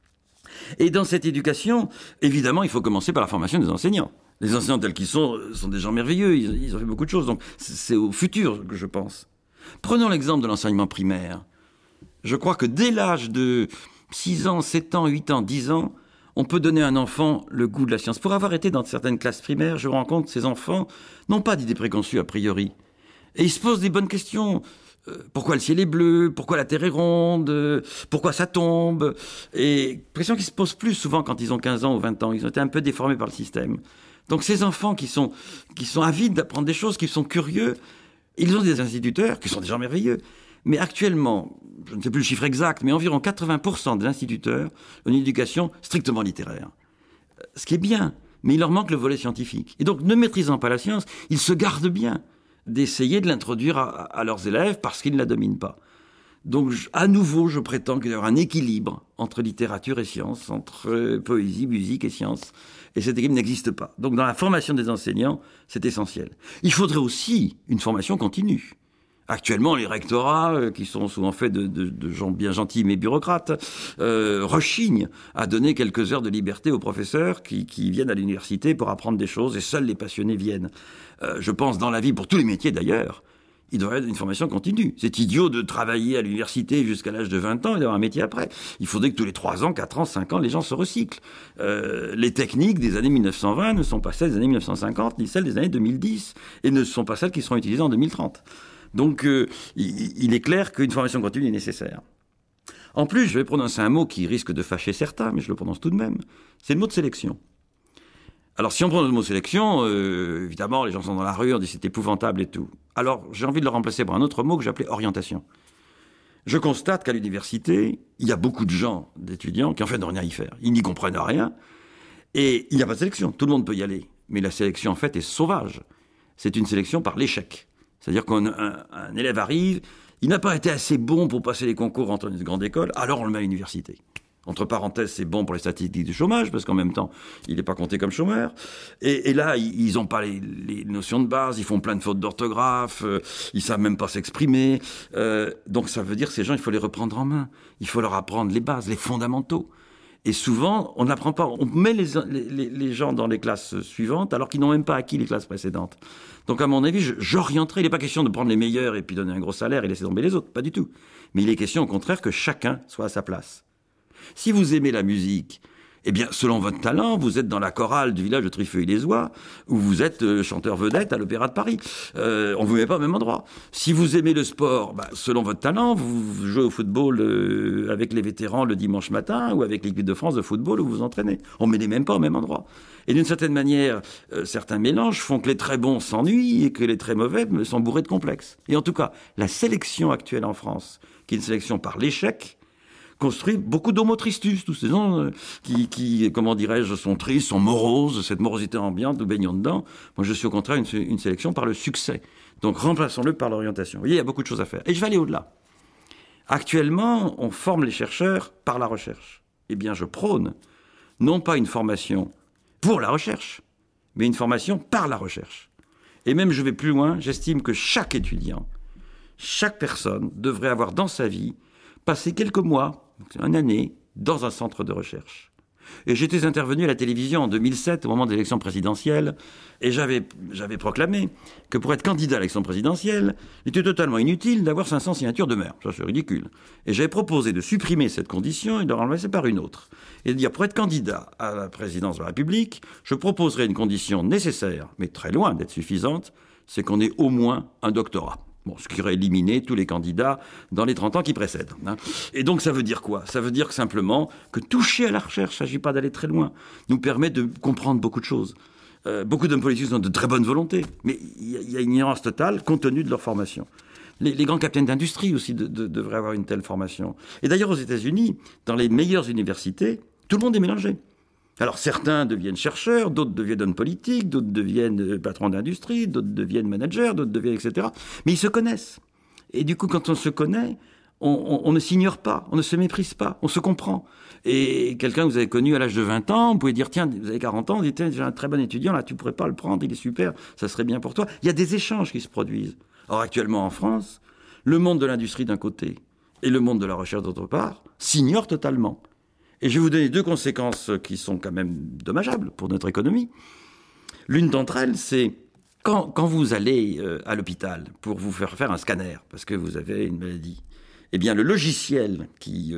Et dans cette éducation, évidemment, il faut commencer par la formation des enseignants. Les enseignants tels qu'ils sont des gens merveilleux, ils ont fait beaucoup de choses, donc c'est au futur que je pense. Prenons l'exemple de l'enseignement primaire. Je crois que dès l'âge de 6 ans, 7 ans, 8 ans, 10 ans, on peut donner à un enfant le goût de la science. Pour avoir été dans certaines classes primaires, je me rends compte que ces enfants n'ont pas d'idées préconçues a priori. Et ils se posent des bonnes questions. Pourquoi le ciel est bleu ? Pourquoi la terre est ronde ? Pourquoi ça tombe ? Et question qui se posent plus souvent quand ils ont 15 ans ou 20 ans. Ils ont été un peu déformés par le système. Donc ces enfants qui sont avides d'apprendre des choses, qui sont curieux, ils ont des instituteurs qui sont des gens merveilleux. Mais actuellement, je ne sais plus le chiffre exact, mais environ 80% des instituteurs ont une éducation strictement littéraire. Ce qui est bien, mais il leur manque le volet scientifique. Et donc, ne maîtrisant pas la science, ils se gardent bien d'essayer de l'introduire à leurs élèves parce qu'ils ne la dominent pas. Donc, à nouveau, je prétends qu'il y aura un équilibre entre littérature et science, entre poésie, musique et science. Et cet équilibre n'existe pas. Donc, dans la formation des enseignants, c'est essentiel. Il faudrait aussi une formation continue. Actuellement, les rectorats, qui sont souvent faits de gens bien gentils mais bureaucrates, rechignent à donner quelques heures de liberté aux professeurs qui viennent à l'université pour apprendre des choses, et seuls les passionnés viennent. Je pense dans la vie, pour tous les métiers d'ailleurs, il devrait y avoir une formation continue. C'est idiot de travailler à l'université jusqu'à l'âge de 20 ans et d'avoir un métier après. Il faudrait que tous les 3 ans, 4 ans, 5 ans, les gens se recyclent. Les techniques des années 1920 ne sont pas celles des années 1950, ni celles des années 2010, et ne sont pas celles qui seront utilisées en 2030. Donc, il est clair qu'une formation continue est nécessaire. En plus, je vais prononcer un mot qui risque de fâcher certains, mais je le prononce tout de même. C'est le mot de sélection. Alors, si on prend le mot sélection, évidemment, les gens sont dans la rue, on dit c'est épouvantable et tout. Alors, j'ai envie de le remplacer par un autre mot que j'appelais orientation. Je constate qu'à l'université, il y a beaucoup de gens, d'étudiants, qui en fait n'ont rien à y faire. Ils n'y comprennent rien. Et il n'y a pas de sélection. Tout le monde peut y aller. Mais la sélection, en fait, est sauvage. C'est une sélection par l'échec. C'est-à-dire qu'un élève arrive, il n'a pas été assez bon pour passer les concours entre une grande école, alors on le met à l'université. Entre parenthèses, c'est bon pour les statistiques du chômage, parce qu'en même temps, il n'est pas compté comme chômeur. Et là, ils n'ont pas les notions de base, ils font plein de fautes d'orthographe, ils savent même pas s'exprimer. Donc ça veut dire que ces gens, il faut les reprendre en main. Il faut leur apprendre les bases, les fondamentaux. Et souvent, on n'apprend pas. On met les gens dans les classes suivantes alors qu'ils n'ont même pas acquis les classes précédentes. Donc, à mon avis, j'orienterai. Il n'est pas question de prendre les meilleurs et puis donner un gros salaire et laisser tomber les autres. Pas du tout. Mais il est question, au contraire, que chacun soit à sa place. Si vous aimez la musique, eh bien, selon votre talent, vous êtes dans la chorale du village de Trifeuille-les-Oies ou vous êtes chanteur vedette à l'Opéra de Paris. On vous met pas au même endroit. Si vous aimez le sport, selon votre talent, vous jouez au football avec les vétérans le dimanche matin ou avec l'équipe de France de football où vous vous entraînez. On met les mêmes pas au même endroit. Et d'une certaine manière, certains mélanges font que les très bons s'ennuient et que les très mauvais sont bourrés de complexes. Et en tout cas, la sélection actuelle en France, qui est une sélection par l'échec, construit beaucoup d'homo tristus, tous ces gens qui, comment dirais-je, sont tristes, sont moroses, cette morosité ambiante, nous baignons dedans. Moi, je suis au contraire une sélection par le succès. Donc, remplaçons-le par l'orientation. Vous voyez, il y a beaucoup de choses à faire. Et je vais aller au-delà. Actuellement, on forme les chercheurs par la recherche. Eh bien, je prône non pas une formation pour la recherche, mais une formation par la recherche. Et même, je vais plus loin, j'estime que chaque étudiant, chaque personne devrait avoir dans sa vie passé quelques mois, une année, dans un centre de recherche. Et j'étais intervenu à la télévision en 2007, au moment de l'élection présidentielle, et j'avais proclamé que pour être candidat à l'élection présidentielle, il était totalement inutile d'avoir 500 signatures de maire. Ça, c'est ridicule. Et j'avais proposé de supprimer cette condition et de la remplacer par une autre. Et de dire, pour être candidat à la présidence de la République, je proposerai une condition nécessaire, mais très loin d'être suffisante, c'est qu'on ait au moins un doctorat. Bon, ce qui aurait éliminé tous les candidats dans les 30 ans qui précèdent. Et donc, ça veut dire quoi ? Ça veut dire simplement que toucher à la recherche, il ne s'agit pas d'aller très loin, nous permet de comprendre beaucoup de choses. Beaucoup d'hommes politiques ont de très bonne volonté, mais il y a une ignorance totale compte tenu de leur formation. Les grands capitaines d'industrie aussi devraient avoir une telle formation. Et d'ailleurs, aux États-Unis, dans les meilleures universités, tout le monde est mélangé. Alors certains deviennent chercheurs, d'autres deviennent hommes politiques, d'autres deviennent patrons d'industrie, d'autres deviennent managers, d'autres deviennent etc. Mais ils se connaissent. Et du coup, quand on se connaît, on ne s'ignore pas, on ne se méprise pas, on se comprend. Et quelqu'un que vous avez connu à l'âge de 20 ans, vous pouvez dire, tiens, vous avez 40 ans, vous dites, tiens, j'ai un très bon étudiant, là, tu pourrais pas le prendre, il est super, ça serait bien pour toi. Il y a des échanges qui se produisent. Or, actuellement en France, le monde de l'industrie d'un côté et le monde de la recherche d'autre part s'ignorent totalement. Et je vais vous donner deux conséquences qui sont quand même dommageables pour notre économie. L'une d'entre elles, c'est quand vous allez à l'hôpital pour vous faire un scanner, parce que vous avez une maladie, eh bien le logiciel qui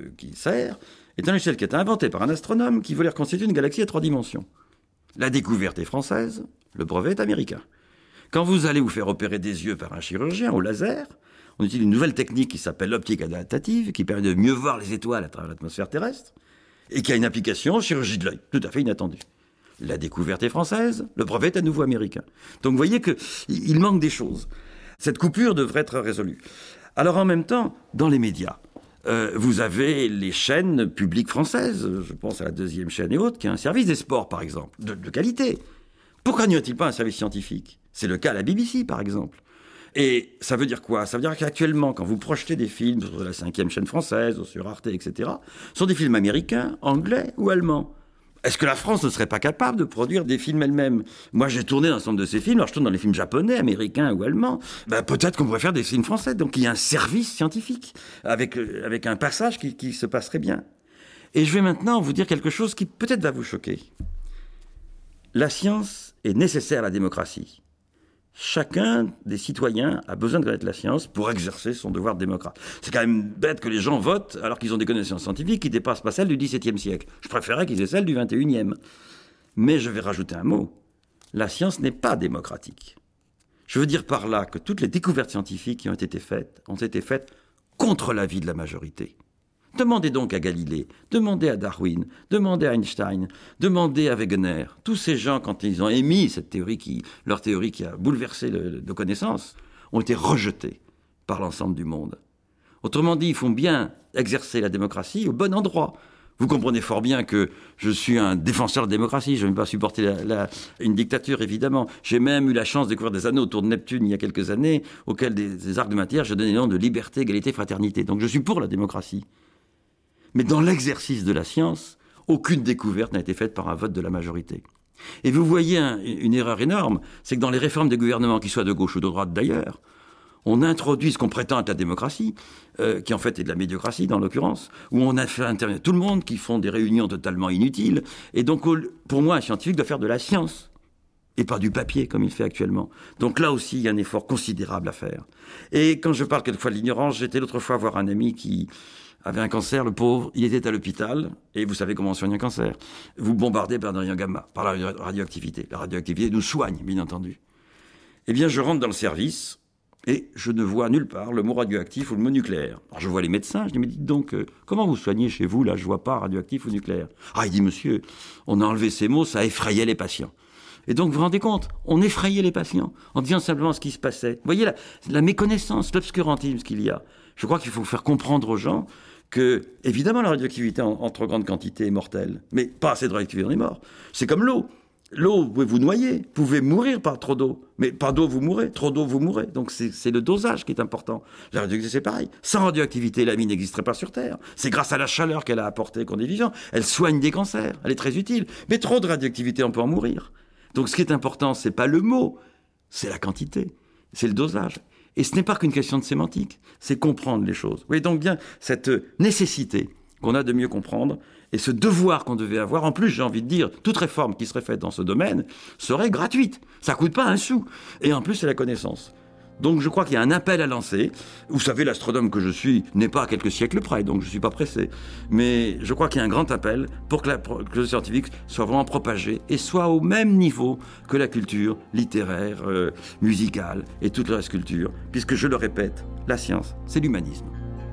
sert est un logiciel qui a été inventé par un astronome qui voulait reconstituer une galaxie à 3 dimensions. La découverte est française, le brevet est américain. Quand vous allez vous faire opérer des yeux par un chirurgien au laser, on utilise une nouvelle technique qui s'appelle l'optique adaptative, qui permet de mieux voir les étoiles à travers l'atmosphère terrestre, et qui a une application en chirurgie de l'œil, tout à fait inattendue. La découverte est française, le brevet est à nouveau américain. Donc vous voyez qu'il manque des choses. Cette coupure devrait être résolue. Alors en même temps, dans les médias, vous avez les chaînes publiques françaises, je pense à la 2e chaîne et autres, qui a un service des sports, par exemple, de qualité. Pourquoi n'y a-t-il pas un service scientifique ? C'est le cas à la BBC, par exemple. Et ça veut dire quoi ? Ça veut dire qu'actuellement, quand vous projetez des films sur la 5e chaîne française, ou sur Arte, etc., ce sont des films américains, anglais ou allemands. Est-ce que la France ne serait pas capable de produire des films elle-même ? Moi, j'ai tourné dans un certain nombre de ces films, alors je tourne dans les films japonais, américains ou allemands. Peut-être qu'on pourrait faire des films français. Donc, il y a un service scientifique, avec un passage qui se passerait bien. Et je vais maintenant vous dire quelque chose qui peut-être va vous choquer. La science est nécessaire à la démocratie. Chacun des citoyens a besoin de connaître la science pour exercer son devoir de démocrate. C'est quand même bête que les gens votent alors qu'ils ont des connaissances scientifiques qui ne dépassent pas celles du XVIIe siècle. Je préférerais qu'ils aient celles du XXIe. Mais je vais rajouter un mot. La science n'est pas démocratique. Je veux dire par là que toutes les découvertes scientifiques qui ont été faites contre l'avis de la majorité. Demandez donc à Galilée, demandez à Darwin, demandez à Einstein, demandez à Wegener. Tous ces gens, quand ils ont émis leur théorie qui a bouleversé nos connaissances, ont été rejetés par l'ensemble du monde. Autrement dit, il faut bien exercer la démocratie au bon endroit. Vous comprenez fort bien que je suis un défenseur de la démocratie, je ne vais pas supporter une dictature, évidemment. J'ai même eu la chance de découvrir des anneaux autour de Neptune il y a quelques années, auxquels des arcs de matière, je donnais le nom de liberté, égalité, fraternité. Donc je suis pour la démocratie. Mais dans l'exercice de la science, aucune découverte n'a été faite par un vote de la majorité. Et vous voyez une erreur énorme, c'est que dans les réformes des gouvernements, qu'ils soient de gauche ou de droite d'ailleurs, on introduit ce qu'on prétend être la démocratie, qui en fait est de la médiocratie dans l'occurrence, où on a fait intervenir tout le monde, qui font des réunions totalement inutiles. Et donc, pour moi, un scientifique doit faire de la science, et pas du papier comme il fait actuellement. Donc là aussi, il y a un effort considérable à faire. Et quand je parle quelquefois de l'ignorance, j'étais l'autre fois voir un ami qui avait un cancer, le pauvre, il était à l'hôpital, et vous savez comment on soigne un cancer. Vous bombardez par des rayons gamma, par la radioactivité. La radioactivité nous soigne, bien entendu. Eh bien, je rentre dans le service, et je ne vois nulle part le mot radioactif ou le mot nucléaire. Alors je vois les médecins, je dis, mais dites donc, comment vous soignez chez vous, là, je vois pas radioactif ou nucléaire. Ah, il dit, monsieur, on a enlevé ces mots, ça effrayait les patients. Et donc, vous vous rendez compte, on effrayait les patients en disant simplement ce qui se passait. Vous voyez la méconnaissance, l'obscurantisme qu'il y a. Je crois qu'il faut faire comprendre aux gens que, évidemment, la radioactivité en trop grande quantité est mortelle. Mais pas assez de radioactivité, on est mort. C'est comme l'eau. L'eau, vous pouvez vous noyer, vous pouvez mourir par trop d'eau. Mais par d'eau, vous mourrez. Trop d'eau, vous mourrez. Donc c'est le dosage qui est important. La radioactivité, c'est pareil. Sans radioactivité, la vie n'existerait pas sur Terre. C'est grâce à la chaleur qu'elle a apportée qu'on est vivant. Elle soigne des cancers. Elle est très utile. Mais trop de radioactivité, on peut en mourir. Donc ce qui est important, c'est pas le mot, c'est la quantité, c'est le dosage. Et ce n'est pas qu'une question de sémantique, c'est comprendre les choses. Vous voyez donc bien cette nécessité qu'on a de mieux comprendre et ce devoir qu'on devait avoir. En plus, j'ai envie de dire, toute réforme qui serait faite dans ce domaine serait gratuite. Ça coûte pas un sou. Et en plus, c'est la connaissance. Donc je crois qu'il y a un appel à lancer. Vous savez, l'astronome que je suis n'est pas à quelques siècles près, donc je ne suis pas pressé. Mais je crois qu'il y a un grand appel pour que le scientifique soit vraiment propagé et soit au même niveau que la culture littéraire, musicale et toute la culture. Puisque, je le répète, la science, c'est l'humanisme.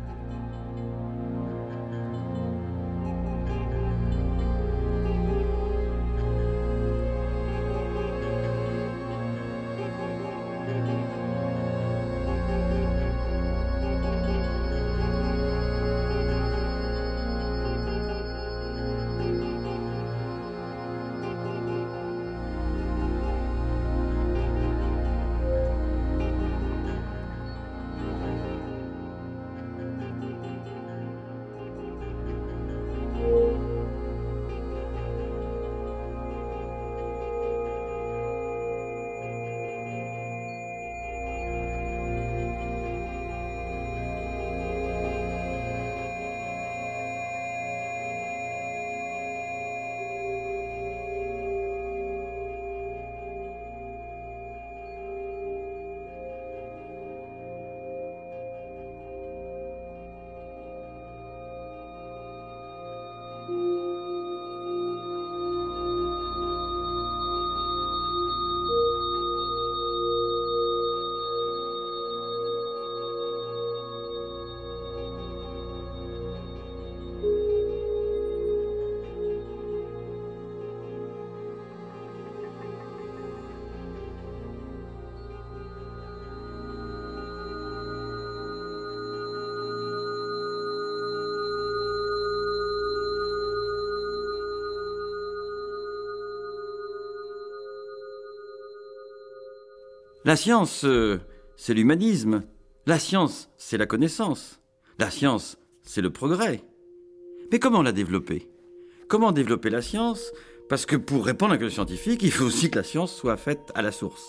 La science, c'est l'humanisme. La science, c'est la connaissance. La science, c'est le progrès. Mais comment la développer ? Comment développer la science ? Parce que pour répondre à la question scientifique, il faut aussi que la science soit faite à la source.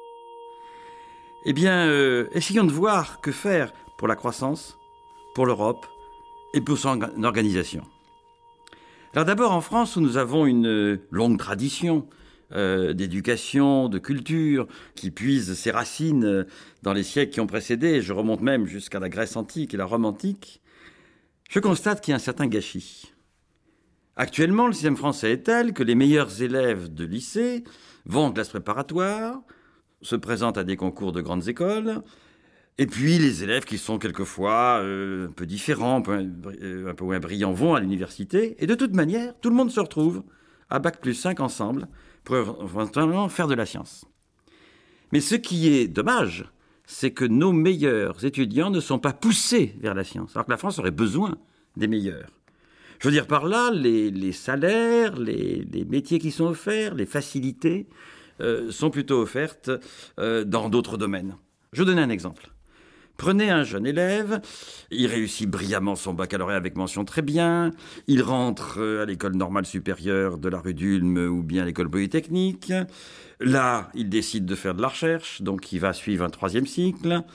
Eh bien, essayons de voir que faire pour la croissance, pour l'Europe et pour son organisation. Alors d'abord, en France, où nous avons une longue tradition d'éducation, de culture, qui puise ses racines dans les siècles qui ont précédé, je remonte même jusqu'à la Grèce antique et la Rome antique, je constate qu'il y a un certain gâchis. Actuellement, le système français est tel que les meilleurs élèves de lycée vont en classe préparatoire, se présentent à des concours de grandes écoles, et puis les élèves qui sont quelquefois un peu différents, un peu moins brillants, vont à l'université, et de toute manière, tout le monde se retrouve à Bac+5 ensemble, pour éventuellement faire de la science. Mais ce qui est dommage, c'est que nos meilleurs étudiants ne sont pas poussés vers la science, alors que la France aurait besoin des meilleurs. Je veux dire par là, les salaires, les métiers qui sont offerts, les facilités sont plutôt offertes dans d'autres domaines. Je vous donne un exemple. Prenez un jeune élève, il réussit brillamment son baccalauréat avec mention très bien, il rentre à l'école normale supérieure de la rue d'Ulm ou bien à l'école polytechnique. Là, il décide de faire de la recherche, donc il va suivre un 3e cycle.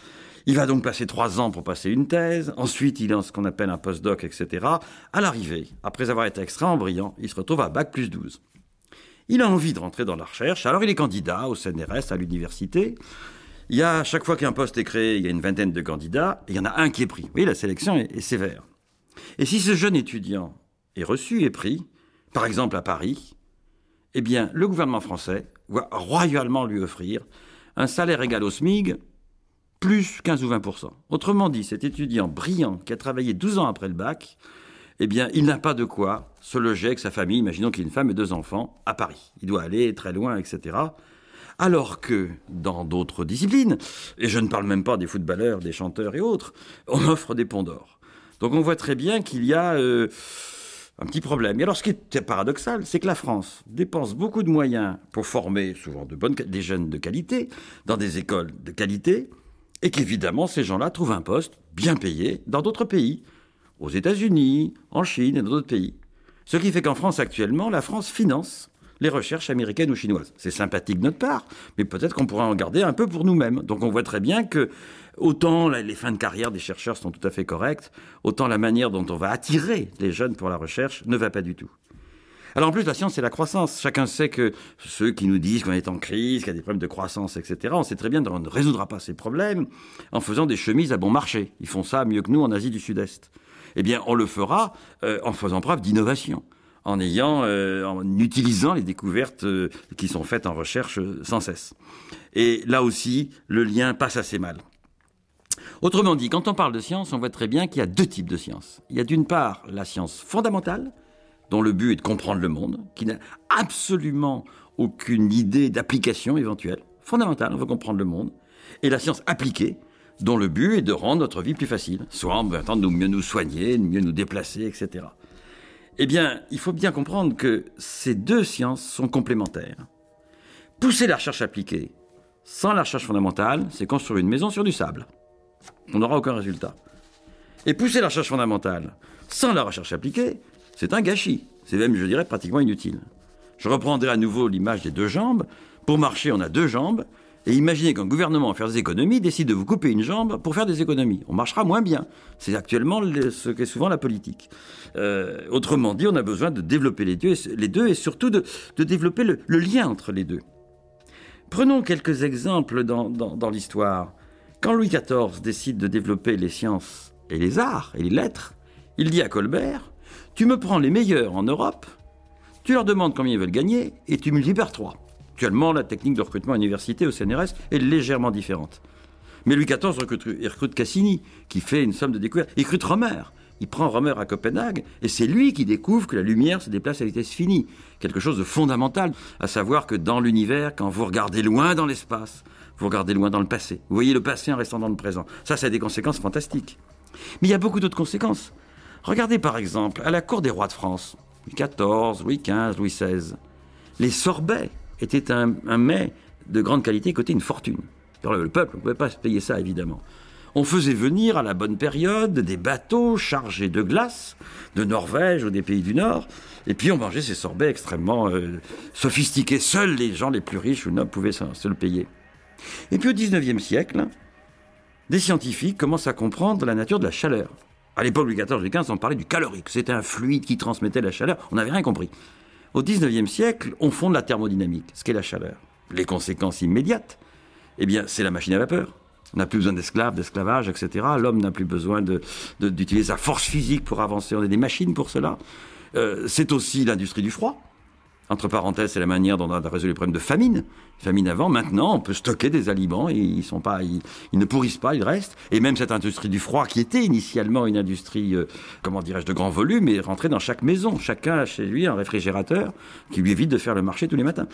Il va donc passer 3 ans pour passer une thèse. Ensuite, il est en ce qu'on appelle un postdoc, etc. À l'arrivée, après avoir été extrêmement brillant, il se retrouve à bac plus 12. Il a envie de rentrer dans la recherche. Alors, il est candidat au CNRS, à l'université. Il y a, chaque fois qu'un poste est créé, il y a une vingtaine de candidats. Et il y en a un qui est pris. Vous voyez, la sélection est sévère. Et si ce jeune étudiant est reçu et pris, par exemple à Paris, eh bien, le gouvernement français va royalement lui offrir un salaire égal au SMIC, plus 15 ou 20%. Autrement dit, cet étudiant brillant qui a travaillé 12 ans après le bac, eh bien, il n'a pas de quoi se loger avec sa famille, imaginons qu'il ait une femme et 2 enfants, à Paris. Il doit aller très loin, etc. Alors que dans d'autres disciplines, et je ne parle même pas des footballeurs, des chanteurs et autres, on offre des ponts d'or. Donc on voit très bien qu'il y a un petit problème. Et alors ce qui est paradoxal, c'est que la France dépense beaucoup de moyens pour former souvent des jeunes de qualité, dans des écoles de qualité, et qu'évidemment ces gens-là trouvent un poste bien payé dans d'autres pays, aux États-Unis, en Chine et dans d'autres pays. Ce qui fait qu'en France actuellement, la France finance les recherches américaines ou chinoises. C'est sympathique de notre part, mais peut-être qu'on pourrait en garder un peu pour nous-mêmes. Donc on voit très bien que autant les fins de carrière des chercheurs sont tout à fait correctes, autant la manière dont on va attirer les jeunes pour la recherche ne va pas du tout. Alors en plus, la science, c'est la croissance. Chacun sait que ceux qui nous disent qu'on est en crise, qu'il y a des problèmes de croissance, etc., on sait très bien qu'on ne résoudra pas ces problèmes en faisant des chemises à bon marché. Ils font ça mieux que nous en Asie du Sud-Est. Eh bien, on le fera en faisant preuve d'innovation, en utilisant les découvertes qui sont faites en recherche sans cesse. Et là aussi, le lien passe assez mal. Autrement dit, quand on parle de science, on voit très bien qu'il y a 2 types de science. Il y a d'une part la science fondamentale, dont le but est de comprendre le monde, qui n'a absolument aucune idée d'application éventuelle. Fondamentale, on veut comprendre le monde. Et la science appliquée, dont le but est de rendre notre vie plus facile, soit en permettant de mieux nous soigner, de mieux nous déplacer, etc. Eh bien, il faut bien comprendre que ces 2 sciences sont complémentaires. Pousser la recherche appliquée sans la recherche fondamentale, c'est construire une maison sur du sable. On n'aura aucun résultat. Et pousser la recherche fondamentale sans la recherche appliquée, c'est un gâchis. C'est même, je dirais, pratiquement inutile. Je reprendrai à nouveau l'image des 2 jambes. Pour marcher, on a 2 jambes. Et imaginez qu'un gouvernement, faire des économies, décide de vous couper une jambe pour faire des économies. On marchera moins bien. C'est actuellement ce qu'est souvent la politique. Autrement dit, on a besoin de développer les deux et surtout de développer le lien entre les deux. Prenons quelques exemples dans l'histoire. Quand Louis XIV décide de développer les sciences et les arts et les lettres, il dit à Colbert, « Tu me prends les meilleurs en Europe, tu leur demandes combien ils veulent gagner et tu multiplies par 3. » Actuellement, la technique de recrutement à l'université au CNRS est légèrement différente. Mais Louis XIV recrute Cassini, qui fait une somme de découvertes. Il recrute Romer. Il prend Romer à Copenhague, et c'est lui qui découvre que la lumière se déplace à vitesse finie. Quelque chose de fondamental, à savoir que dans l'univers, quand vous regardez loin dans l'espace, vous regardez loin dans le passé. Vous voyez le passé en restant dans le présent. Ça a des conséquences fantastiques. Mais il y a beaucoup d'autres conséquences. Regardez par exemple, à la cour des rois de France, Louis XIV, Louis XV, Louis XVI, les sorbets était un mets de grande qualité, coûtait une fortune. Alors, le peuple ne pouvait pas se payer ça, évidemment. On faisait venir à la bonne période des bateaux chargés de glace, de Norvège ou des pays du Nord, et puis on mangeait ces sorbets extrêmement sophistiqués. Seuls les gens les plus riches ou nobles pouvaient se le payer. Et puis au XIXe siècle, des scientifiques commencent à comprendre la nature de la chaleur. À l'époque, Louis XIV et Louis XV, on parlait du calorique. C'était un fluide qui transmettait la chaleur. On n'avait rien compris. Au XIXe siècle, on fonde la thermodynamique, ce qu'est la chaleur. Les conséquences immédiates, eh bien, c'est la machine à vapeur. On n'a plus besoin d'esclaves, d'esclavage, etc. L'homme n'a plus besoin d'utiliser sa force physique pour avancer. On a des machines pour cela. C'est aussi l'industrie du froid. Entre parenthèses, c'est la manière dont on a résolu les problèmes de famine. Famine avant, maintenant, on peut stocker des aliments et ils ne pourrissent pas, ils restent. Et même cette industrie du froid, qui était initialement une industrie, de grand volume, est rentrée dans chaque maison. Chacun a chez lui un réfrigérateur qui lui évite de faire le marché tous les matins.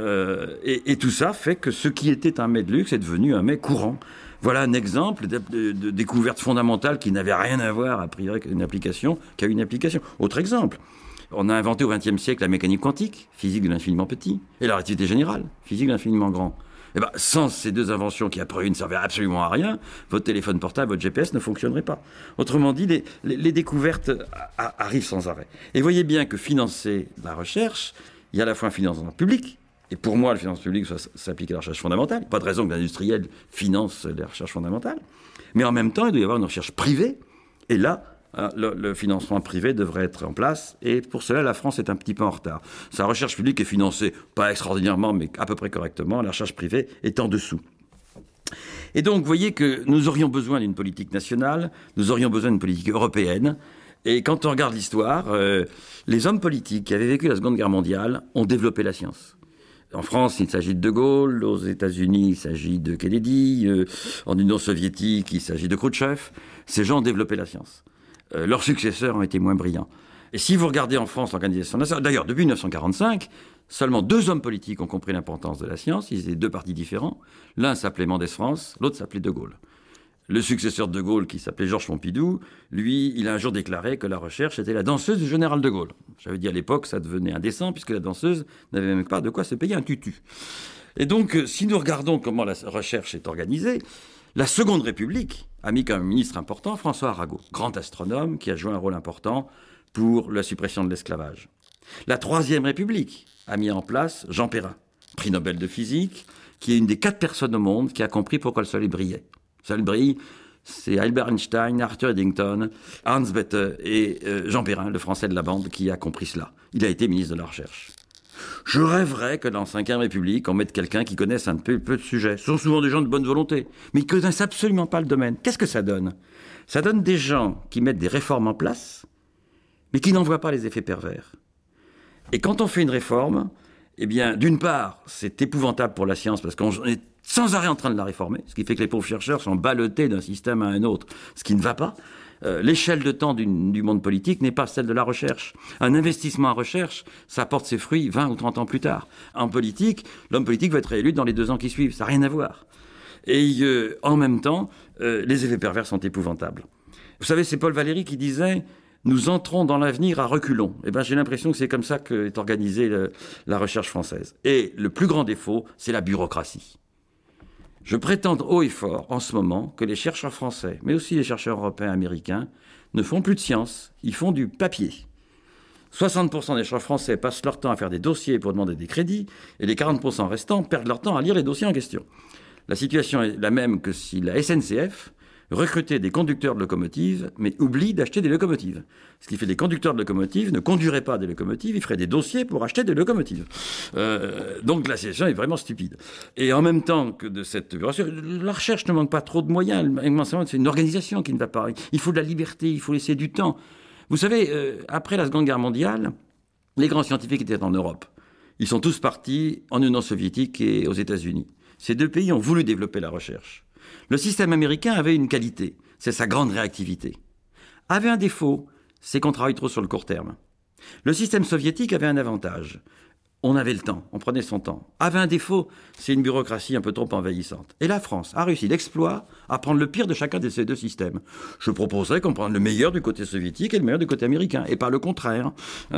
Et tout ça fait que ce qui était un mets de luxe est devenu un mets courant. Voilà un exemple de découverte fondamentale qui n'avait rien à voir, a priori, avec une application, qui a une application. Autre exemple. On a inventé au XXe siècle la mécanique quantique, physique de l'infiniment petit, et la relativité générale, physique de l'infiniment grand. Eh ben, sans ces 2 inventions qui, a priori, ne servaient absolument à rien, votre téléphone portable, votre GPS ne fonctionnerait pas. Autrement dit, les découvertes arrivent sans arrêt. Et voyez bien que financer la recherche, il y a à la fois un financement public, Et pour moi, le financement public s'applique à la recherche fondamentale. Pas de raison que l'industriel finance les recherches fondamentales. Mais en même temps, il doit y avoir une recherche privée. Et là, le financement privé devrait être en place. Et pour cela, la France est un petit peu en retard. Sa recherche publique est financée, pas extraordinairement, mais à peu près correctement. La recherche privée est en dessous. Et donc, vous voyez que nous aurions besoin d'une politique nationale, nous aurions besoin d'une politique européenne. Et quand on regarde l'histoire, les hommes politiques qui avaient vécu la Seconde Guerre mondiale ont développé la science. En France, il s'agit de De Gaulle, aux États-Unis, il s'agit de Kennedy, en Union soviétique, il s'agit de Khrouchtchev. Ces gens ont développé la science. Leurs successeurs ont été moins brillants. Et si vous regardez en France l'Organisation nationale, d'ailleurs, depuis 1945, seulement 2 hommes politiques ont compris l'importance de la science. Ils étaient 2 partis différents. L'un s'appelait Mendès France, l'autre s'appelait De Gaulle. Le successeur de De Gaulle, qui s'appelait Georges Pompidou, lui, il a un jour déclaré que la recherche était la danseuse du général de Gaulle. J'avais dit à l'époque, ça devenait indécent, puisque la danseuse n'avait même pas de quoi se payer un tutu. Et donc, si nous regardons comment la recherche est organisée, la Seconde République a mis comme ministre important François Arago, grand astronome qui a joué un rôle important pour la suppression de l'esclavage. La Troisième République a mis en place Jean Perrin, prix Nobel de physique, qui est une des 4 personnes au monde qui a compris pourquoi le soleil brillait. Le soleil brille, c'est Albert Einstein, Arthur Eddington, Hans Bethe et Jean Perrin, le français de la bande, qui a compris cela. Il a été ministre de la Recherche. Je rêverais que dans la Ve République, on mette quelqu'un qui connaisse un peu de sujet. Ce sont souvent des gens de bonne volonté, mais qui ne connaissent absolument pas le domaine. Qu'est-ce que ça donne ? Ça donne des gens qui mettent des réformes en place, mais qui n'en voient pas les effets pervers. Et quand on fait une réforme, eh bien, d'une part, c'est épouvantable pour la science, parce qu'on est sans arrêt en train de la réformer, ce qui fait que les pauvres chercheurs sont ballottés d'un système à un autre, ce qui ne va pas. L'échelle de temps du monde politique n'est pas celle de la recherche. Un investissement en recherche, ça porte ses fruits 20 ou 30 ans plus tard. En politique, l'homme politique va être réélu dans les 2 ans qui suivent. Ça n'a rien à voir. Et en même temps, les effets pervers sont épouvantables. Vous savez, c'est Paul Valéry qui disait « Nous entrons dans l'avenir à reculons ». Eh ben, j'ai l'impression que c'est comme ça qu'est organisée la recherche française. Et le plus grand défaut, c'est la bureaucratie. Je prétends haut et fort, en ce moment, que les chercheurs français, mais aussi les chercheurs européens, américains, ne font plus de science, ils font du papier. 60% des chercheurs français passent leur temps à faire des dossiers pour demander des crédits, et les 40% restants perdent leur temps à lire les dossiers en question. La situation est la même que si la SNCF recrutait des conducteurs de locomotives, mais oublie d'acheter des locomotives. Ce qui fait que les conducteurs de locomotives ne conduiraient pas des locomotives, ils feraient des dossiers pour acheter des locomotives. Donc la situation est vraiment stupide. Et en même temps que de cette... La recherche ne manque pas trop de moyens, c'est une organisation qui ne va pas. Il faut de la liberté, il faut laisser du temps. Vous savez, après la Seconde Guerre mondiale, les grands scientifiques étaient en Europe. Ils sont tous partis en Union soviétique et aux États-Unis. Ces 2 pays ont voulu développer la recherche. Le système américain avait une qualité, c'est sa grande réactivité. Avait un défaut, c'est qu'on travaille trop sur le court terme. Le système soviétique avait un avantage. On avait le temps, on prenait son temps. Avait un défaut, c'est une bureaucratie un peu trop envahissante. Et la France a réussi l'exploit à prendre le pire de chacun de ces 2 systèmes. Je proposerais qu'on prenne le meilleur du côté soviétique et le meilleur du côté américain, et pas le contraire.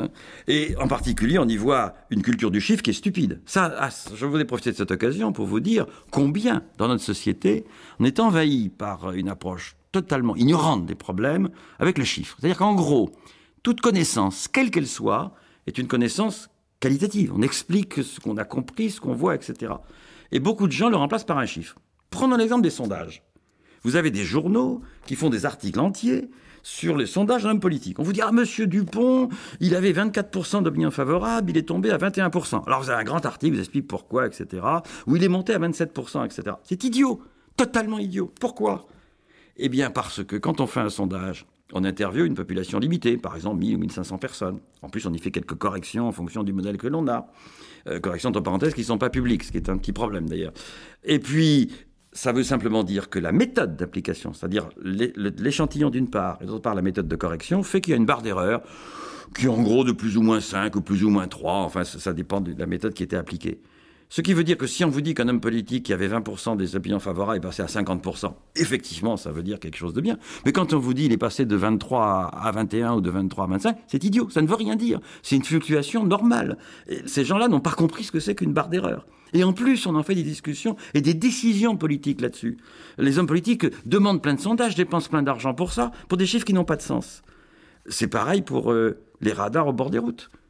Et en particulier, on y voit une culture du chiffre qui est stupide. Ça, je voulais profiter de cette occasion pour vous dire combien, dans notre société, on est envahi par une approche totalement ignorante des problèmes avec le chiffre. C'est-à-dire qu'en gros, toute connaissance, quelle qu'elle soit, est une connaissance qualitative. On explique ce qu'on a compris, ce qu'on voit, etc. Et beaucoup de gens le remplacent par un chiffre. Prenons l'exemple des sondages. Vous avez des journaux qui font des articles entiers sur les sondages d'un homme politique. On vous dit « Ah, monsieur Dupont, il avait 24% d'opinion favorable, il est tombé à 21%. » Alors vous avez un grand article, vous explique pourquoi, etc. Ou il est monté à 27%, etc. C'est idiot, totalement idiot. Pourquoi ? Eh bien parce que quand on fait un sondage, on interviewe une population limitée, par exemple 1000 ou 1500 personnes. En plus, on y fait quelques corrections en fonction du modèle que l'on a. Corrections entre parenthèses qui ne sont pas publiques, ce qui est un petit problème d'ailleurs. Et puis, ça veut simplement dire que la méthode d'application, c'est-à-dire l'échantillon d'une part et d'autre part la méthode de correction, fait qu'il y a une barre d'erreur qui est en gros de plus ou moins 5 ou plus ou moins 3. Enfin, ça dépend de la méthode qui était appliquée. Ce qui veut dire que si on vous dit qu'un homme politique qui avait 20% des opinions favorables est passé à 50%, effectivement, ça veut dire quelque chose de bien. Mais quand on vous dit qu'il est passé de 23 à 21 ou de 23 à 25, c'est idiot, ça ne veut rien dire. C'est une fluctuation normale. Et ces gens-là n'ont pas compris ce que c'est qu'une barre d'erreur. Et en plus, on en fait des discussions et des décisions politiques là-dessus. Les hommes politiques demandent plein de sondages, dépensent plein d'argent pour ça, pour des chiffres qui n'ont pas de sens. C'est pareil pour les radars au bord des routes.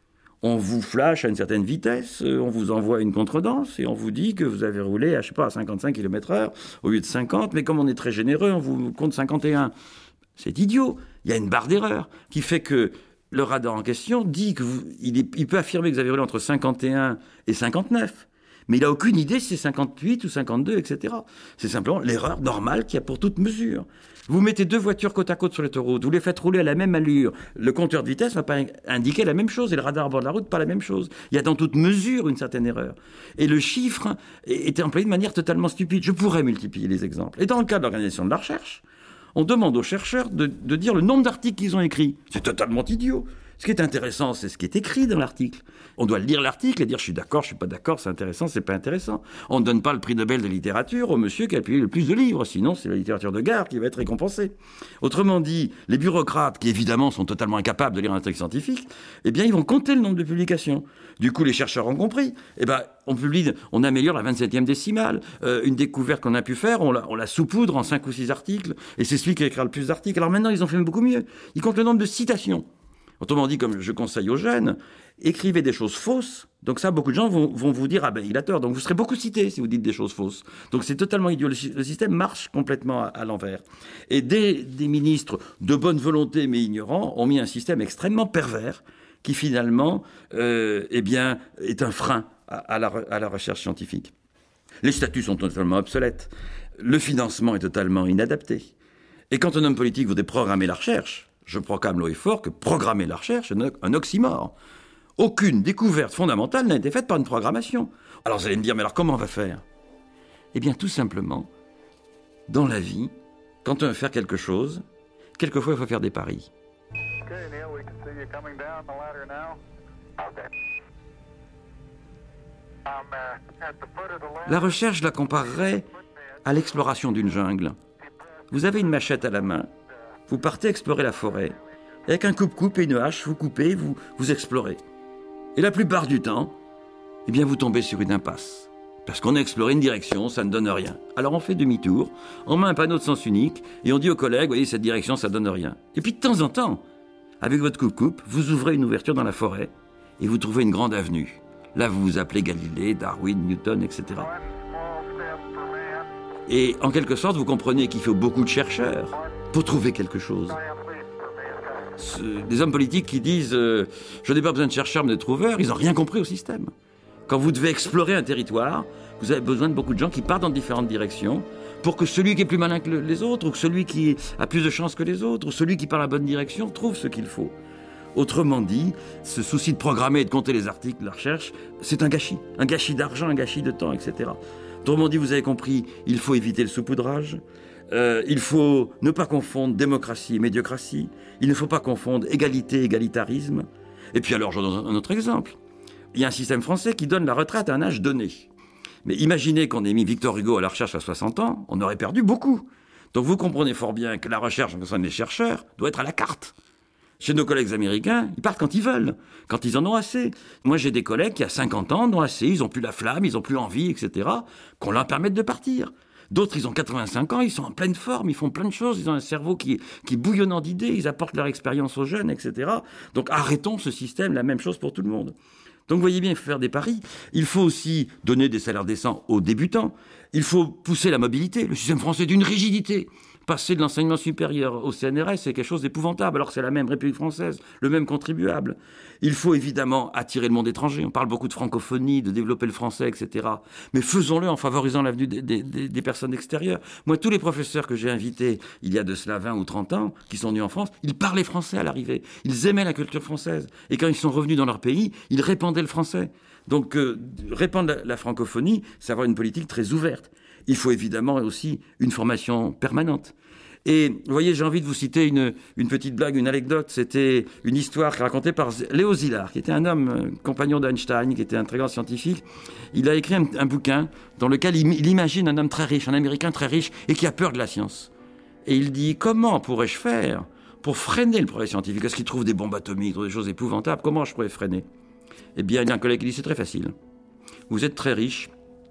On vous flash à une certaine vitesse, on vous envoie une contredanse et on vous dit que vous avez roulé à 55 km/h au lieu de 50, mais comme on est très généreux, on vous compte 51. C'est idiot. Il y a une barre d'erreur qui fait que le radar en question dit il peut affirmer que vous avez roulé entre 51 et 59. Mais il n'a aucune idée si c'est 58 ou 52, etc. C'est simplement l'erreur normale qu'il y a pour toute mesure. Vous mettez deux voitures côte à côte sur l'autoroute, vous les faites rouler à la même allure, le compteur de vitesse ne va pas indiquer la même chose et le radar au bord de la route pas la même chose. Il y a dans toute mesure une certaine erreur. Et le chiffre était employé de manière totalement stupide. Je pourrais multiplier les exemples. Et dans le cas de l'organisation de la recherche, on demande aux chercheurs de dire le nombre d'articles qu'ils ont écrits. C'est totalement idiot. Ce qui est intéressant, c'est ce qui est écrit dans l'article. On doit lire l'article et dire « je suis d'accord, je suis pas d'accord, c'est intéressant, c'est pas intéressant ». On ne donne pas le prix Nobel de littérature au monsieur qui a publié le plus de livres, sinon c'est la littérature de gare qui va être récompensée. Autrement dit, les bureaucrates, qui évidemment sont totalement incapables de lire un texte scientifique, eh bien ils vont compter le nombre de publications. Du coup, les chercheurs ont compris. Eh ben, on améliore la 27e décimale. Une découverte qu'on a pu faire, on la saupoudre en 5 ou 6 articles, et c'est celui qui a écrit le plus d'articles. Alors maintenant, ils ont fait beaucoup mieux. Ils comptent le nombre de citations. Autrement dit, comme je conseille aux jeunes, écrivez des choses fausses. Donc ça, beaucoup de gens vont vous dire « Ah ben, il a tort ». Donc vous serez beaucoup cités si vous dites des choses fausses. Donc c'est totalement idiot. Le système marche complètement à l'envers. Et des ministres de bonne volonté mais ignorants ont mis un système extrêmement pervers qui finalement est un frein à la recherche scientifique. Les statuts sont totalement obsolètes. Le financement est totalement inadapté. Et quand un homme politique voudrait programmer la recherche, je proclame haut et fort que programmer la recherche est un oxymore. Aucune découverte fondamentale n'a été faite par une programmation. Alors vous allez me dire, mais alors comment on va faire ? Eh bien tout simplement, dans la vie, quand on veut faire quelque chose, quelquefois il faut faire des paris. Okay, Neil, we can see you coming down the ladder now. Okay. At the foot of the ladder. La recherche, je la comparerais à l'exploration d'une jungle. Vous avez une machette à la main, vous partez explorer la forêt. Avec un coupe-coupe et une hache, vous coupez, vous explorez. Et la plupart du temps, eh bien vous tombez sur une impasse. Parce qu'on a exploré une direction, ça ne donne rien. Alors on fait demi-tour, on met un panneau de sens unique, et on dit aux collègues, voyez, cette direction, ça donne rien. Et puis de temps en temps, avec votre coupe-coupe, vous ouvrez une ouverture dans la forêt, et vous trouvez une grande avenue. Là, vous vous appelez Galilée, Darwin, Newton, etc. Et en quelque sorte, vous comprenez qu'il faut beaucoup de chercheurs pour trouver quelque chose. Des hommes politiques qui disent je n'ai pas besoin de chercheurs mais de trouveurs, ils n'ont rien compris au système. Quand vous devez explorer un territoire, vous avez besoin de beaucoup de gens qui partent dans différentes directions pour que celui qui est plus malin que les autres, ou que celui qui a plus de chance que les autres, ou celui qui part dans la bonne direction, trouve ce qu'il faut. Autrement dit, ce souci de programmer et de compter les articles de la recherche, c'est un gâchis d'argent, un gâchis de temps, etc. Autrement dit, vous avez compris, il faut éviter le saupoudrage. Il faut ne pas confondre démocratie et médiocratie. Il ne faut pas confondre égalité et égalitarisme. Et puis alors, je donne un autre exemple. Il y a un système français qui donne la retraite à un âge donné. Mais imaginez qu'on ait mis Victor Hugo à la recherche à 60 ans, on aurait perdu beaucoup. Donc vous comprenez fort bien que la recherche, en concerne les chercheurs, doit être à la carte. Chez nos collègues américains, ils partent quand ils veulent, quand ils en ont assez. Moi, j'ai des collègues qui, à 50 ans, en ont assez, ils n'ont plus la flamme, ils n'ont plus envie, etc., qu'on leur permette de partir. D'autres, ils ont 85 ans, ils sont en pleine forme, ils font plein de choses, ils ont un cerveau qui est bouillonnant d'idées, ils apportent leur expérience aux jeunes, etc. Donc arrêtons ce système, la même chose pour tout le monde. Donc vous voyez bien, il faut faire des paris. Il faut aussi donner des salaires décents aux débutants. Il faut pousser la mobilité. Le système français est d'une rigidité. Passer de l'enseignement supérieur au CNRS, c'est quelque chose d'épouvantable, alors que c'est la même République française, le même contribuable. Il faut évidemment attirer le monde étranger. On parle beaucoup de francophonie, de développer le français, etc. Mais faisons-le en favorisant l'avenue des personnes extérieures. Moi, tous les professeurs que j'ai invités, il y a de cela 20 ou 30 ans, qui sont venus en France, ils parlaient français à l'arrivée. Ils aimaient la culture française. Et quand ils sont revenus dans leur pays, ils répandaient le français. Donc, répandre la francophonie, c'est avoir une politique très ouverte. Il faut évidemment aussi une formation permanente. Et vous voyez, j'ai envie de vous citer une petite blague, une anecdote. C'était une histoire racontée par Léo Szilard, qui était un homme compagnon d'Einstein, qui était un très grand scientifique. Il a écrit un bouquin dans lequel il imagine un homme très riche, un Américain très riche, et qui a peur de la science. Et il dit, comment pourrais-je faire pour freiner le progrès scientifique ? Est-ce qu'il trouve des bombes atomiques, des choses épouvantables ? Comment je pourrais freiner ? Eh bien, il y a un collègue qui dit, c'est très facile. Vous êtes très riche.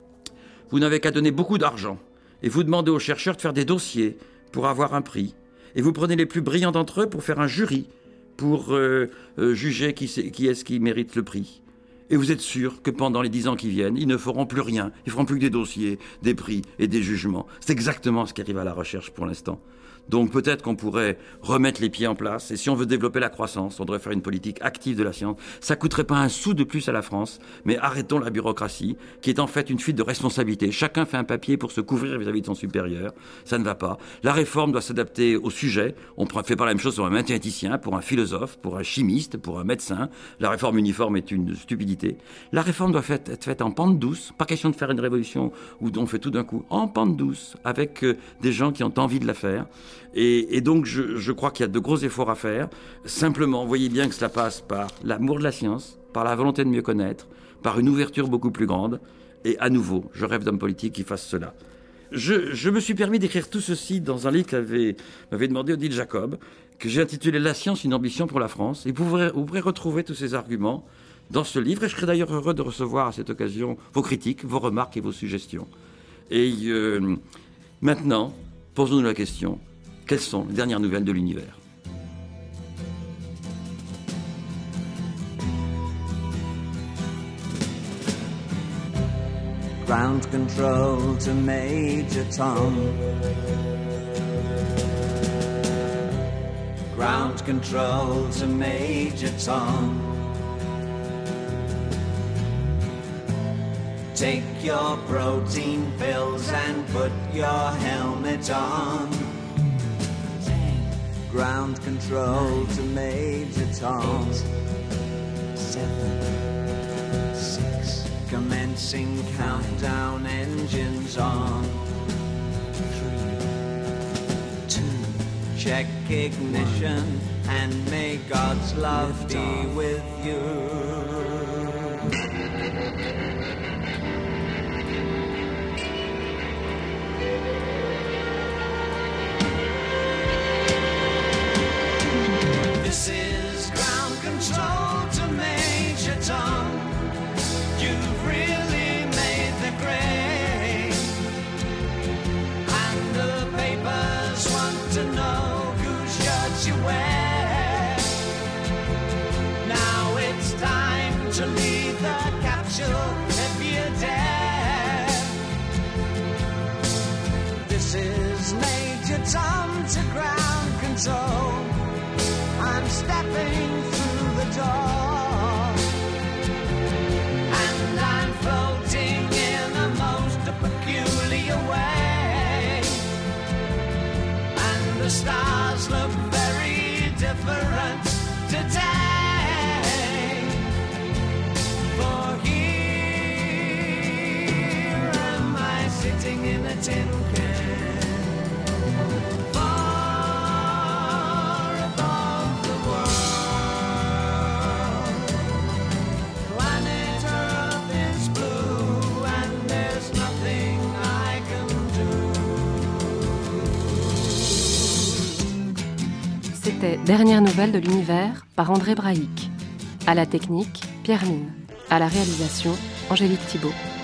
Vous n'avez qu'à donner beaucoup d'argent et vous demandez aux chercheurs de faire des dossiers pour avoir un prix. Et vous prenez les plus brillants d'entre eux pour faire un jury pour juger qui est-ce qui mérite le prix. Et vous êtes sûr que pendant les 10 ans qui viennent, ils ne feront plus rien. Ils feront plus que des dossiers, des prix et des jugements. C'est exactement ce qui arrive à la recherche pour l'instant. Donc peut-être qu'on pourrait remettre les pieds en place. Et si on veut développer la croissance, on devrait faire une politique active de la science. Ça coûterait pas un sou de plus à la France, mais arrêtons la bureaucratie, qui est en fait une fuite de responsabilité. Chacun fait un papier pour se couvrir vis-à-vis de son supérieur. Ça ne va pas. La réforme doit s'adapter au sujet. On ne fait pas la même chose pour un mathématicien, pour un philosophe, pour un chimiste, pour un médecin. La réforme uniforme est une stupidité. La réforme doit être faite en pente douce. Pas question de faire une révolution où on fait tout d'un coup. En pente douce, avec des gens qui ont envie de la faire. Et donc, je crois qu'il y a de gros efforts à faire. Simplement, voyez bien que cela passe par l'amour de la science, par la volonté de mieux connaître, par une ouverture beaucoup plus grande. Et à nouveau, je rêve d'hommes politiques qui fassent cela. Je me suis permis d'écrire tout ceci dans un livre m'avait demandé Odile Jacob, que j'ai intitulé « La science, une ambition pour la France ». Et vous pourrez retrouver tous ces arguments dans ce livre. Et je serais d'ailleurs heureux de recevoir à cette occasion vos critiques, vos remarques et vos suggestions. Et maintenant, posons-nous la question. Quelles sont les dernières nouvelles de l'univers ? Ground control to Major Tom. Ground control to Major Tom. Take your protein pills and put your helmet on. Ground control to Major Tom. 8, 7, 6. Commencing countdown, engines on. 3, 2. Check ignition and may God's love be with you. This is ground control to Major Tom. You've really made the grade, and the papers want to know whose shirts you wear. Now it's time to leave the capsule if you dare. This is Major Tom to ground control. I'm stepping through the door, and I'm floating in a most peculiar way, and the stars look very different today. For here am I sitting in a tin can. C'était Dernières nouvelles de l'univers par André Braic. À la technique, Pierre Mine. À la réalisation, Angélique Thibault.